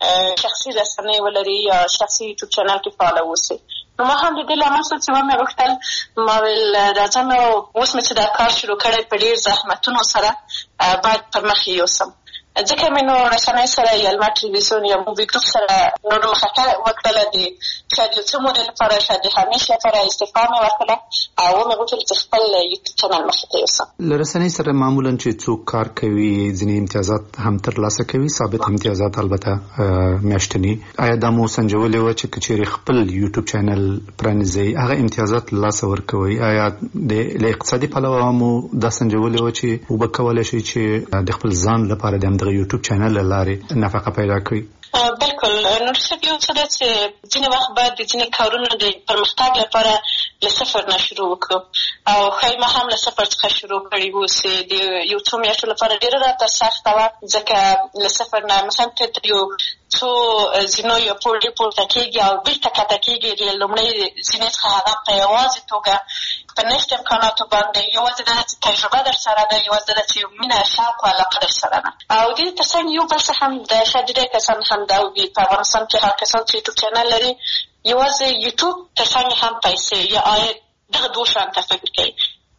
شخصي رسنۍ ولري یا شخصي یوټیوب چینل کې فعاله واوسي. نو ما هم د دې لامل شول چې ومې غوښتل ما ویل راځم او اوس مې چې دا کار شروع کړی په ډېر زحمتونو سره باید پر مخ یې یوسم. ځکه مې نو رسنۍ سره یا لمر تلویزیون یا موبي ګروپ سره نور مخکې وکړله، د شاید یو څه مودې لپاره، شاید د همیش لپاره استعفا مې ورکړله او ومې غوښتل چې خپل یوټیوب چینل مخې ته یوسم. له رسنۍ سره معمولا چې څوک کار کوي ځینې امتیازات هم ترلاسه کوي، ثابت امتیازات البته میاشتني. آیا دا مو سنجولې وه چې که چېرې خپل یوټیوب چینل پرانیزئ هغه امتیازات له لاسه ورکوئ؟ آیا له اقتصادي پلوه مو دا سنجولې وه چې وبه کولی شئ چې د خپل ځان لپاره د همدغه دغه یوټیوب چینل لارې نفقه پیدا کړي؟ بالکل نور صاحب، یو څه ده چې ځینې وخت باید د ځینې کارونو د پرمختګ لپاره له صفر نه شروع وکړو، او ښایي ما هم له صفر څخه شروع کړي اوسې. د یو څو میاشتو لپاره ډېره راته سخته وه، ځکه له صفر نه مثلا ته تر یو څو زینو یا پوړې پورته کېږي او بېرته کښته کېږي. له لومړۍ زینې څخه هغه په یوازې توګه په نشت امکاناتو باندې یوازې دا چې تجربه در سره ده، یوازې دا چې مینه، شوق او علاقه در سره ده. او دې تر څنګ یو بل څه هم د شاید ډېر کسان هم دا وي په افغانستان کې، هر کسان چې یوټیوب چینل لري یوازې یوټیوب تر څنګ هم پیسې یا عاید، دغه دوه شیان ته فکر کوي.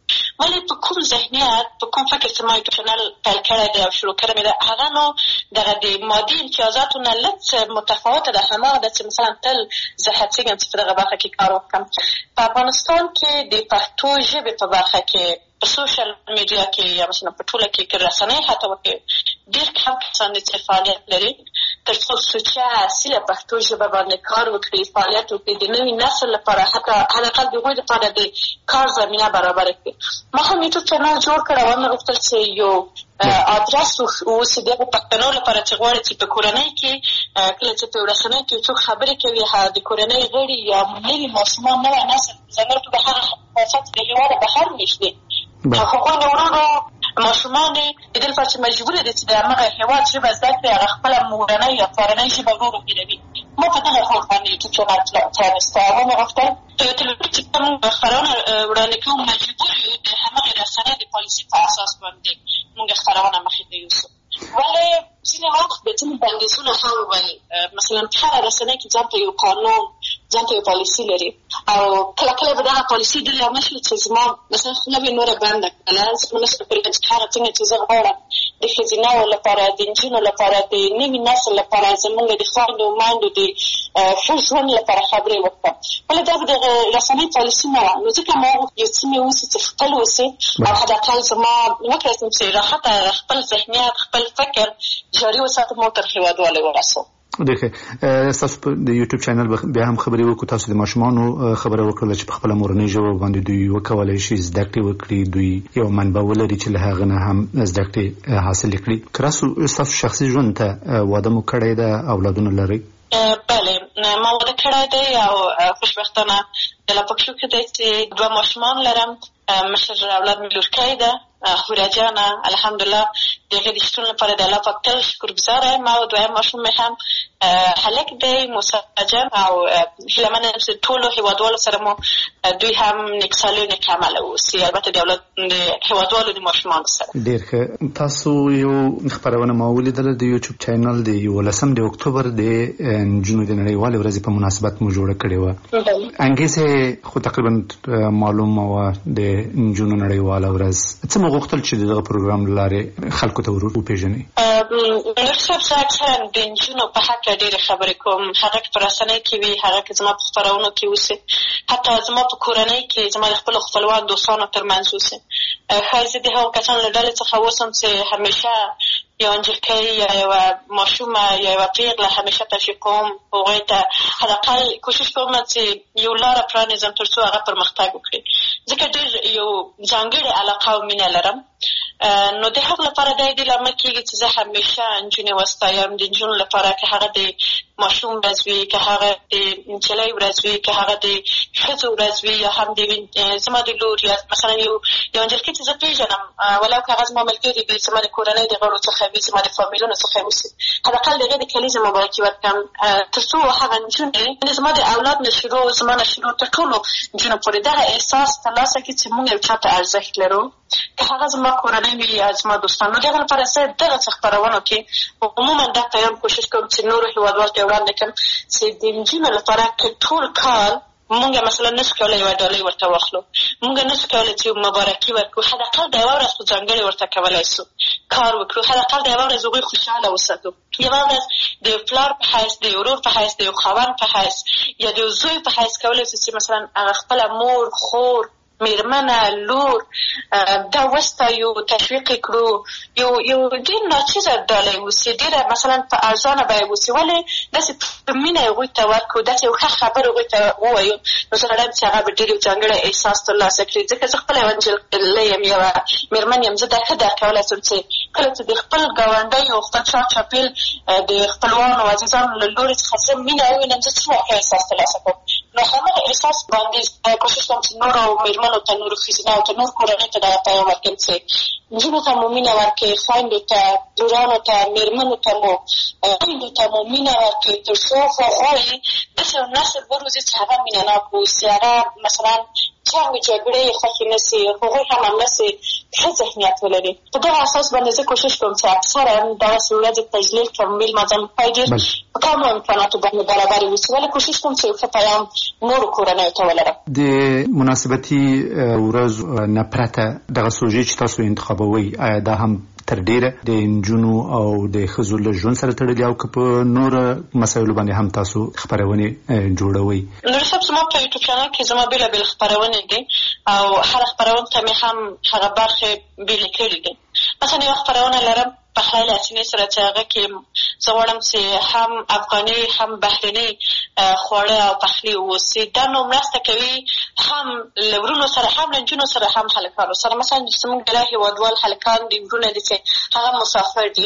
ولې په کوم ذهنیت، په کوم فکر چې ما یوټیوب چینل پیل کړی دی او شروع کړی مې ده، هغه نو دغه د مادي امتیازاتو نه لږ متفاوته ده. هماغه ده چې مثلا تل زه هڅېږم چې په دغه برخه کې کار وکړم. په افغانستان کې د پښتو ژبې په برخه کې په سوشل میډیا کې یا مثلا په ټوله کې که رسنۍ حتی وکړي، ډېر کم کسان دي چې فعالیت لري تر څو سوچه اصیله پښتو ژبه باندې کار وکړي، فعالیت وکړي، د نوي نسل لپاره حتی حداقل د هغوی لپاره د کار زمینه برابره کړي. ما هم یوټیوب چینل جوړ کړی و، مې غوښتل چې یو ادرس واوسي د پښتنو لپاره چې غواړي چې په کورنۍ کې کله چې په رسنۍ کې څوک خبرې کوي، د کورنۍ غړي یا نوي ماشومان، نوی نسل ځانګړې توګه هغه خاصات د هېواده بهر نږدې هغوی د وروڼو ماشومان د دې لپاره چې مجبور دي چې د همغه هېواد ژبه زده کړي، هغه خپله مورنۍ یا پلارنۍ ژبه ورو ورو هېروي. ما په دغه خوا باندې یوټیوب چینل پرانېستی او مې غوښتل په یو تلویزیون چې موږ خپرونه وړاندې کوو، مجبور یو د همغې رسنۍ د پالیسي په اساس باندې موږ خپرونه مخې ته یوسو. ولې ځینې وخت د ځینې بندیزونه هم وایي، مثلا هره رسنۍ کې ځان ته یو قانون، ځان ته یو پالیسي لري، او کله کله به دغه پالیسي ډېر یو نشي چې زما مثلا خوله مې نوره بنده کړله، زه به نشم پرېږدم چې هغه څنګه چې زه غواړم د ښځینهو لپاره، د نجونو لپاره، د نوي نسل لپاره، زموږ د خویندو میندو د ښه ژوند لپاره خبرې وکړم. ولې دا به د رسنۍ پالیسي نه وه. نو ځکه ما یو څه مې اوسي چې خپل اوسي او حداقل زما وکړی شم چې راحته خپل ذهنیت، خپل فکر جاري وساتم او تر هېوادوالی ورسوم. دیکھے ستاسو په د یوټیوب چینل بیا هم خبرې وکړو، تاسو د ماشومانو خبره وکړله چې په خپله مورنۍ ژبه باندې دوی وکولی شي زده کړې وکړي، دوی یو منبع ولري چې له هغه نه هم زده کړې حاصلې کړي. که راسو ستاسو شخصي ژوند ته واده مو کړی ده، اولادونه لرئ؟ بله، ما واده کړی دی او خوشبختانه د لا پکښو کې دی چې دوه ماشومان لرم. مشر اولاد مې لورکی ده، هوره جانه، الحمدلله د هغې د شتون لپاره د الله پاک تل شکرګزاره یم. او دویم ماشوم مې هم هلک دی، موسی جان، او هیله منم چې ټولو هېوادوالو سره مو دوی هم نیکسالي او نیک عمله واوسي، البته د اولاد د هېوادوالو د ماشومانو سره. ډېر ښه. تاسو یو خپرونه ما ولیدله د یوټیوب چینل د یولسم د اکتوبر د نجونو د نړیوالې ورځې په مناسبت مو جوړه کړې وه. انګیزه خو تقریبا معلومه وه د نجونو نړیواله ورځ. څه مو غوښتل چې دغه پروګرام له لارې خلکو ته ور وپېژنئ؟ نور صاحب، زه اکثرا د نجونو په هکله ډېرې خبرې کوم، هغه که په رسنۍ کې وي، هغه که زما په خپرونو کې اوسي، حتی زما په کورنۍ کې زما د خپلو خپلوان دوستانو تر منځ اوسي. ښایي زه د هغو کسانو له ډلې څخه اوسم چې همیشه یو نجلۍ یا یوه ماشومه یا یوه پیغله همیشه تشویق کوم، هغوی ته حداقل کوشش کوم چې یو لاره پرانیزم تر څو هغه پرمختګ وکړي، ځکه ډېر یو ځانګړې علاقه او مینه لرم. نو د هغه لپاره دا دې لامل کېږي چې زه همیشه نجونې وستایم. د نجونو لپاره که هغه د ماشوم ورځ وي، که هغه د نجلۍ ورځ وي، که هغه د ښځو ورځ وي، یا هم د زما د لور یا مثلا یو یو نجلۍ چې زه پېژنم، ولو که هغه زما ملګري وي، زما د کورنۍ د غړو څخه وي، زما د فامیلونو څخه وي، حداقل د هغې د کلیزې مبارکي ورکړم، تر څو هغه نجونې زما د اولاد نه شروع، زما نه شروع تر ټولو نجونو پورې دغه احساس ترلاسه کړي چې موږ یو چا ته ارزښت لرو، که هغه زما کورنۍ وي یا زما دوستان. نو د هغه لپاره زه دغه څه خپرونو کې عموما دا پیغام کوشش کوم چې نورو هېوادوالو ته یې وړاندې کړم چې د نجونو لپاره که ټول کال مونږ مثلا نشو کولی یوه ډالۍ ورته واخلو، مونږ نشو کولی چې مبارکي ورکړو، حداقل د یوه ورځ خو ځانګړې ورته کولی سو کار وکړو، حداقل د یوه ورځ هغوی خوشحاله وساتو، یوه ورځ د یو پلار په حیث، د یو ورور په حیث، د یو خاوند په حیث یا د یو زوی په حیث کولی سو چې مثلا هغه خپله مور، خور میرمنه لور دا وستایو تشویق کړو یو یو ډېر ناچیزه ډالۍ اوسي ډېره مثلا په ارزانه بیه اوسي ولې داسې په مینه هغوی ته ورکړو داسې یو ښه خبر هغوی ته ووایو نو زه غواړم چې هغه به ډېر یو ځانګړی احساس ترلاسه کړي ځکه زه خپله یوه نجلۍ یم یوه میرمن یم زه دا ښه درک کولی شم چې کله چې د خپل ګاونډۍ او خپل شا چاپېل د خپلوانو عزیزانو له لورې څخه زه مینه ووینم زه څومره ښه احساس ترلاسه کوم نو همغه احساس باندې کوشش کوم چې نورو میرمنو ته نورو ښځیناو ته نور کورنۍ ته دغه پیغام ورکړم چې نجونو ته مو مینه ورکړئ خویندو ته لورانو ته میرمنو ته مو خویندو ته مو مینه ورکړئ تر څو هغوی داسې یو نسل وروزي چې هغه مینه ناک واوسي هغه مثلا جنګ جګړې یې خوښې نه سي هغوی هم همداسې ښه ذهنیت ولري په دغه اساس باندې زه کوشش کوم چې اکثره دغسې ورځې تجلیل کړم میلمه پای ډېر په کمو امکاناتو باندې برابرې اوسي ولې کوشش کوم چې یو ښه پیام نورو کورنیو ته ولرم د مناسبتي ورځو نه پرته دغه سوژې چې تاسو انتخابوئ آیا دا هم تر ډیره د نجونو او د ښځو له ژوند سره تړلي او که په نوره مسایلو باندې هم تاسو خپرونې جوړوئ؟ نور صاحب زما په یوټیوب چینل کې زما بېلابېل خپرونې دي او هره خپرونه ته مې هم هغه برخې بېلې کړي دي. مثلا یوه خپرونه لرم پخلی له اچینې سره چې هغه کې زه غواړم چې هم افغاني هم بهرني خواړه او پخلي واوسي. دا نو مرسته کوي هم له ورونو سره هم له نجونو سره هم هلکانو سره. مثلا زموږ د هېوادوال هلکان دي ورونه دي چې هغه مسافر دي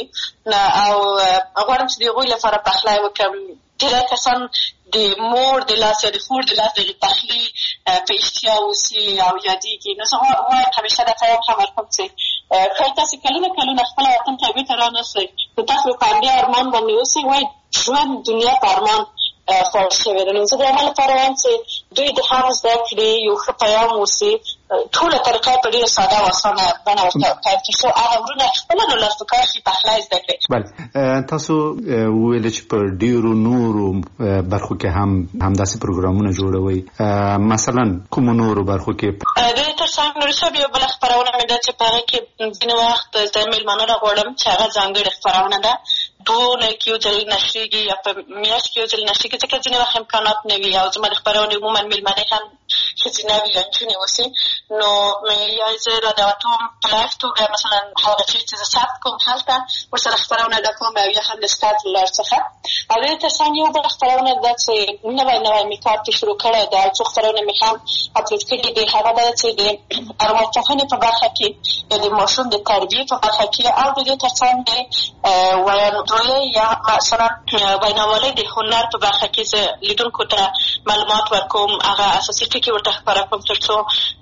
او غواړم چې د هغوی لپاره پخلی وکړم. ډېری کسان د مور د لاس یا د خور د لاس د پخلي په اشتیا اوسي او یادېږي. نو زه وایم همیشه دا پیغام هم ورکوم چې ښایي تاسې کلونه کلونه خپله وطن ته بېرته رانسئ نو تاسو به په همدې ارمان باندې اوسئ. وایي ژوند دنیا په ارمان خوړل شوې ده. نو زه د هغه لپاره وایم چې دوی د هم زده کړي یو ښه پیام اوسي. ټوله طریقه یې په ډېره ساده او اسانه بڼه ورته وکړئ تر څو هغه ورونه خپله نو لاس په کار شي پخلی زده کړي. بله تاسو وویل چې په ډېرو نورو برخو کې هم همداسې پروګرامونه جوړوئ. مثلا کومو نورو برخو کې؟ د دې تر څنګ نورې صاحب یوه بله خپرونه مې ده چې په هغه کې ځینې وخت زه مېلمانه راغواړم چې هغه ځانګړې خپرونه ده. دوه اونۍ کې یو ځل نشریږي یا په میاشت کې یو ځل نشریږي ځکه ځینې وخت امکانات نه وي او زما د خپرونې عموما مېلمانې هم ښځینه وي یا نجونې اوسي. نو یا زه رادعوتوم په لایف توګه مثلا هغه چیز چې زه ثبت کوم هلته ورسره خپرونه ده کوم او یا هم د سټارټ له لارې څخه. او د دې تر څنګ یو بله خپرونه ده چې نوی نوی مې کار پرې شروع کړی ده او څو خپرونه مې هم اپلوډ کړي دي. هغه ده چې د ارواپوهنې په برخه کې یا د ماشوم د تربیې په برخه کې او د دې تر څنګ د ویاندویۍ یا مثلا ویناوالۍ د هنر په برخه کې زه لیدونکو ته معلومات ورکوم. هغه اساسي ټکي ورته خپاره کوم تر څو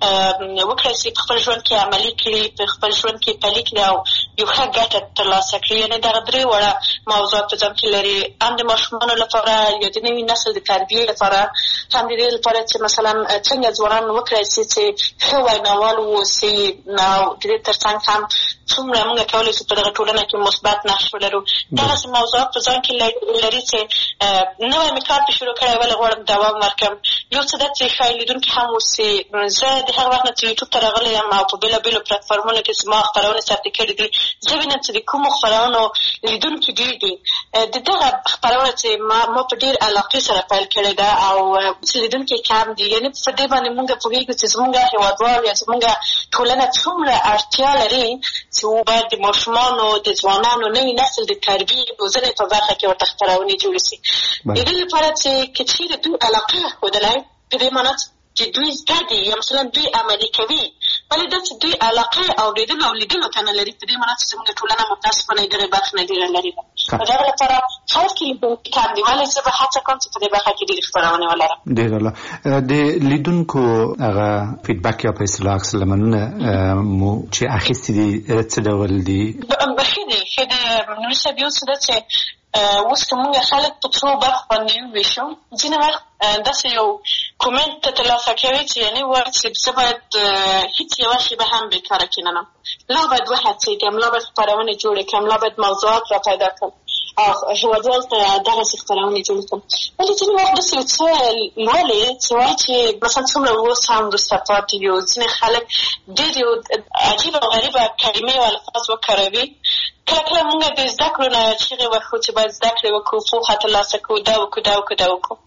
وکړی شي په خپل ژوند کې عملي کړي په خپل ژوند کې پلي کړي او یو ښه ګټه ترلاسه کړي. یعنې دغه درې وړه موضوعات په ځان کې لري. هم د ماشومانو لپاره یا د نوي نسل د تربیې لپاره هم د دې لپاره چې مثلا څنګه ځوانان وکړی شي چې ښه ویناوال واوسي او د دې تر څنګ هم څومره موږ کولی شو په دغه ټولنه کې مثبت نقش ولرو. دغسې موضوعات په ځان کې لري چې نوی مې کار پرې شروع کړی ولې غواړم دوام ورکړم. یو څه ده چې ښایي لیدونکي هم اوسي. زه د هغه وخت نه چې یوټیوب ته راغلی یم او په بېلابېلو پلټفارمونو کې زما خپرونې ثبتې کړي دي زه وینم چې د کومو خپرونو لیدونکي ډېر دي. د دغه خپرونه چې ما ما په ډېر علاقې سره پیل کړې ده او چې لیدونکي کم دي. یعنې په دې باندې مونږ پوهېږو چې زمونږ هېوادوال یا زمونږ ټولنه څومره اړتیا لري چې باید د ماشومانو د ځوانانو نوي نسل د تربیې روزنې په برخه کې ورته خپرونې جوړې شي. د دې لپاره چې که چېرې دوی علاقه ښودلی په دې معنا چې دوی زده دي یا مثلا دوی عملي کوي ولې دا چې دوی علاقه اورېدلو او لیدلو ته نه لري په دې معنا چې زموږ ټولنه متاسفانه دغې برخې نه ډېره لرې ده. په دغه لپاره خیر کې لیدونکي کم دي ولې زه به هڅه کوم چې په دې برخه کې ډېرې خپرونې ولرم. ډېر عالی. د لیدونکو هغه فیډبک یا په اصطلاح عکس العملونه مو چې اخیستي دي څه ډول دي؟ ښه دي ښه دي. نوري صاحب یو څه ده چې اوس که مونږ خلک په څو برخو باندې وویشو ځینې وخت داسې یو کومنټ ته ترلاسه کوي چې یعنې وایي چې زه باید هېڅ یوه شېبه هم بېکاره کښېننم. لا باید وهڅېږم لا باید خپرونې جوړې کړم لا باید موضوعات را پیدا کړم هېوادوال ته دغسې خپرونې جوړې کړم. ولې ځینې وخت داسې یو څه لولې چې وایي چې مثلا څومره اوس هم وروسته پاتې یو ځینې خلک ډېر یو عجیبه او غریبه کلمې او الفاظ وکاروي. کله کله مونږ د زده کړو نه چیغې وکړو چې باید زده کړې وکړو پوهه ترلاسه کړو دا وکړو دا وکړو دا وکړو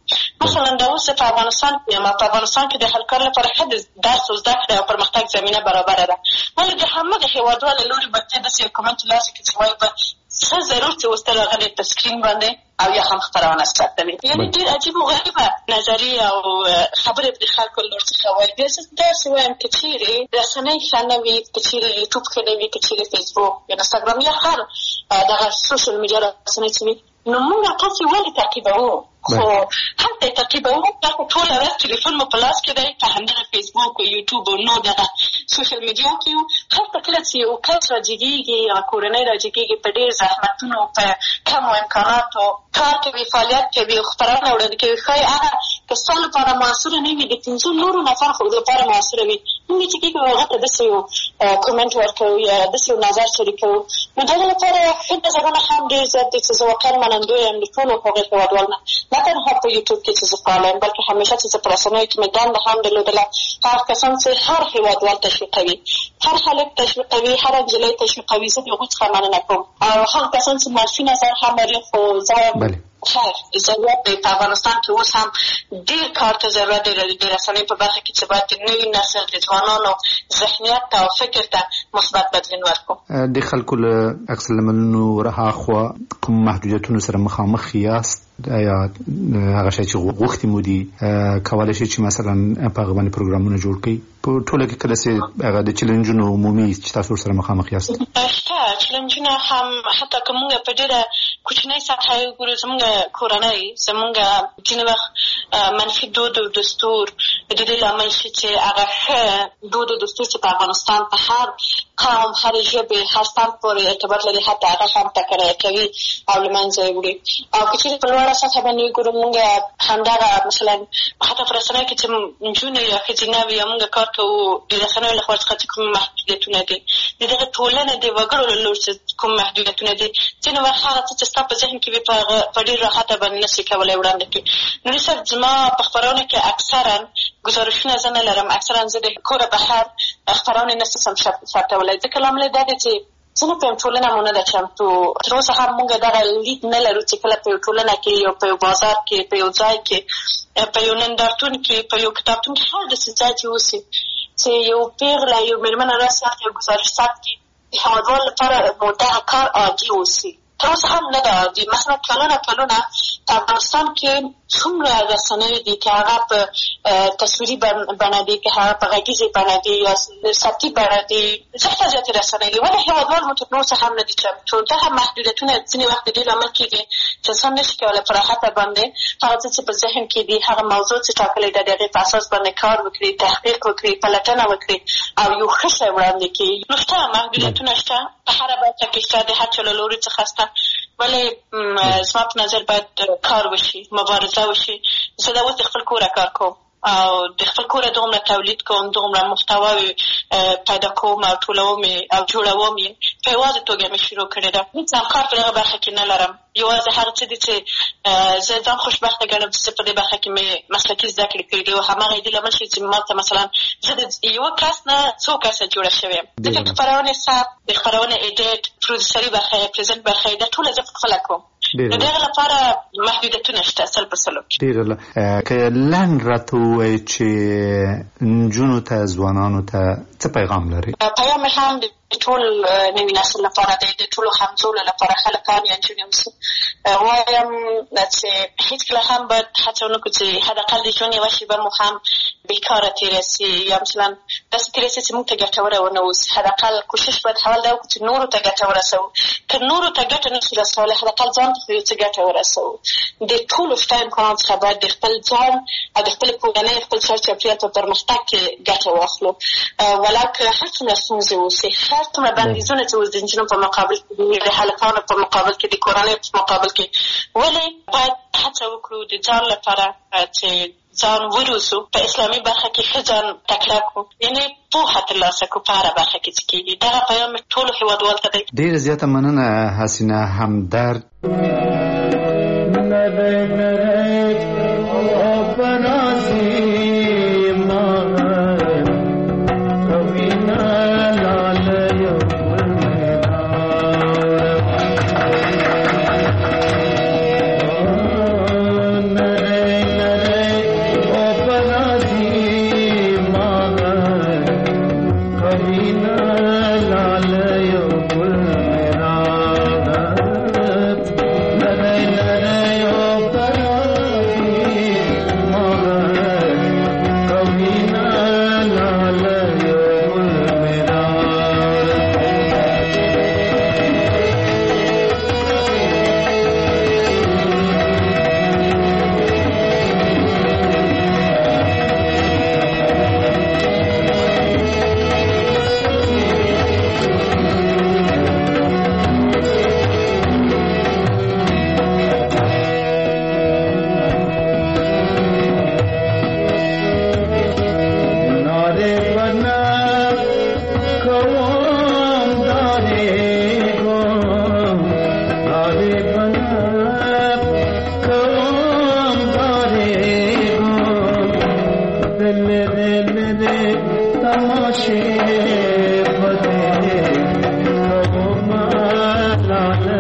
مثلا د اوس په افغانستان کې ما په افغانستان کې د هلکار لپاره ښه درس او زده کړې او پرمختګ زمینه برابره ده، ولې د همغه هېوادوالو له لورې به ته داسې کومنټ لاسې کړي چې وایي به څه ضرور چې اوس ته راغلی په سکرین باندې او یا هم خپرونه ثبتوي. یعنې ډېر عجیب او غریبه نظریې او خبرې د خلکو له لور څخه وایي. بیا زه داسې وایم که چېرې رسنۍ ښه نه وي، که چېرې یوټوب ښه نه وي، که چېرې فیسبوک یا انسټاګرام یا هر دغه سوشل میډیا رسنۍ چې وي، نو موږ تاسې ولې تعقیبوو؟ خو هلته یې تعقیبوو، تاسو ټوله ورځ تلیفون مو په لاس کې دی، په همدغه فیسبوک او یوټوب او نور دغه سوشل میډیا کې یو. هلته کله چې یو کس راجګېږي یا کورنۍ راجګېږي، په ډېر زحمتونو په کمو امکاناتو کار کوي، فعالیت کوي، خپرونه وړاندې کوي، ښایي هغه که ستا لپاره موثره نه وي، د پنځو نورو نفر خو لپاره موثره وي. موږ چې کېږو هغه ته داسې یو کومنټ ورکوو یا داسې یو نظر شریکوو، نو دغه لپاره ښه نظرونه هم ډېر زیات دي چې زه واقعا منندوی یم د ټولو هغو هېوادوالو نه، نه تنها په یوټوب کې چې زه فعال یم، بلکې همیشه چې زه په رسنیو کې مې دنده هم درلودله. هغه کسان چې هر هېوادوال تشویقوي، هر هلک تشویقوي، هر نجلۍ تشویقوي، زه د هغوی څخه مننه کوم. او هغه کسان چې منفي نظر هم لري، خو زه خیر ضرورت دی په افغانستان کې اوس هم ډېر کار ته ضرورت دی د رسنیو په برخه کې چې باید د نوي نسل د ځوانانو ذهنیت ته او فکر ته مثبت بدلون ورکړو. د خلکو له عکس العملونو ورهاخوا کوم محدودیتونو سره مخامخ یاست؟ یا هغه شی چې غوښتي مو دي کولی شي چې مثلا په هغه باندې پروګرامونه جوړ کړئ؟ په ټوله کې کله چې هغه د چیلنجونو عمومي چې تاسو ورسره مخامخ یاست؟ شته چیلنجونه هم، حتی که موږ په ډېره کوچنۍ سطحه یې وګورو، زموږ کورنۍ زموږ ځینې وخت منفي دود او دستور د دې لامل شي چې هغه ښه دود او دستور چې په افغانستان په هر قوم، هر ژبې، هر صنف پورې ارتباط لري، حتی هغه هم ټکنی کوي او له منځه یې وړي. او که چېرې په لوړه سطحه باندې وګورو، موږ همدغه مثلا حتی په رسنیو کې چې نجونې یا ښځینه وي یا موږ کار کوو، د رسنیو له خوا څخه چې کوم محدودیتونه دي، د دغه ټولنې د وګړو له لوري چې کوم محدودیتونه دي، ځینې وخت هغه څه چې ستا په ذهن کې وي په ډېر راحته باندې نه شي کولی وړاندې کړي. نوري صاحب، زما په خپرونه کې اکثرا ګزارشونه زه نه لرم، اکثرا زه د کوره بهر خپرونې نه شم ثبتولی، ځکه لامل یې دا دی چې زه نه پوهیم ټولنه مو نه ده چمتو. تر اوسه هم موږ دغه لید نه لرو چې کله په یو ټولنه کې یا په یو بازار کې، په یو ځای کې، په یو نندارتون کې، په یو کتابتون کې، هر داسې ځای چې اوسي چې یو پیغله یو مېرمنه راسي یو ګزارش ثبت کړي، د هېوادوالو لپاره مو دغه کار عادي اوسي. تر اوسه هم نه ده عادي. مثلا کلونه کلونه په افغانستان کې څومره رسنۍ دي چې هغه په تصویري بڼه دي، که هغه په غږیزې بڼه دي یا صوتي بڼه دي، زیاته زیاتې رسنۍ دي، ولې هېوادوال مو تر اوسه هم نه دي چمتو. دغه محدودیتونه ځینې وخت د دې لامل کېږي چې انسان نه شي کولی په راحته باندې هغه څه چې په ذهن کې دي، هغه موضوع چې ټاکلې ده، د هغې په اساس باندې کار وکړي، تحقیق وکړي، پلټنه وکړي او یو ښه شی وړاندې کړي. نو شته محدودیتونه شته، په هره برخه کې شته، د هر چا له لوري څخه شته، ولې زما په نظر باید کار وشي، مبارزه وشي. زه دا اوس د خپل کوره کار کوم او د خپل کوره دومره تولید کوم، دومره محتواوې پیدا کوم او ټولوم او جوړوم یې، په یوازې توګه مې شروع کړې ده. هېڅ هم کار په دغه برخه کې نه لرم، یوازې هغه څه دي چې زه ځان خوشبخته ګڼم چې زه په دې برخه کې مې مسلکي زده کړې کړي دي، او هماغه دې لامل شي چې ما ته مثلا زه د یوه کس نه څو کسه جوړه شوې یم. ځکه خپرونې ثبت، د خپرونې ایډیټ، پروډوسري برخه یې، پرزنټ برخه یې، دا ټوله زه پخپله کوم. نو دغه لپاره محدودیتونه شته سل په سلو کې. ډېره که لنډ راته ووایي چې نجونو ته، ځوانانو ته څه پیغام لري؟ پیغام مې هم د ټول نوي نسل لپاره دی، د ټولو همزولو لپاره، هلکان یا نجونې اوسي، وایم چې هېڅکله هم باید هڅه ونه کړو چې حداقل د ژوند یوه شېبه مو هم بېکاره تېره سي یا مثلا داسې تېره سي چې موږ ته ګټوره ونه اوسي. حداقل کوشش باید اول دا وکړو چې نورو ته ګټه ورسوو. که نورو ته ګټه نه شو رسولی، حداقل ځان ته خو یو څه ګټه ورسوو. د ټولو شته امکاناتو څخه باید د خپل ځان او د خپلې کورنۍ، خپل چار چاپېریال په پرمختګ کې ګټه واخلو، ولا که هر څومره ستونزې اوسي، هر څومره بندیزونه چې اوس د نجونو په مقابل کې دي، د هلکانو په مقابل کې، د کورنۍ په مقابل کې، ولې باید هڅه وکړو د ځان لپاره چې ځان وروسو، په اسلامي برخه کې ښه ځان تکړه کړو، یعنې پوهه ترلاسه کړو په هره برخه کې چې کېږي. دغه پیغام مې ټولو هېوادوالو ته دی. ډېره زیاته مننه حسینه همدرد. शेर बदे कबो मालाना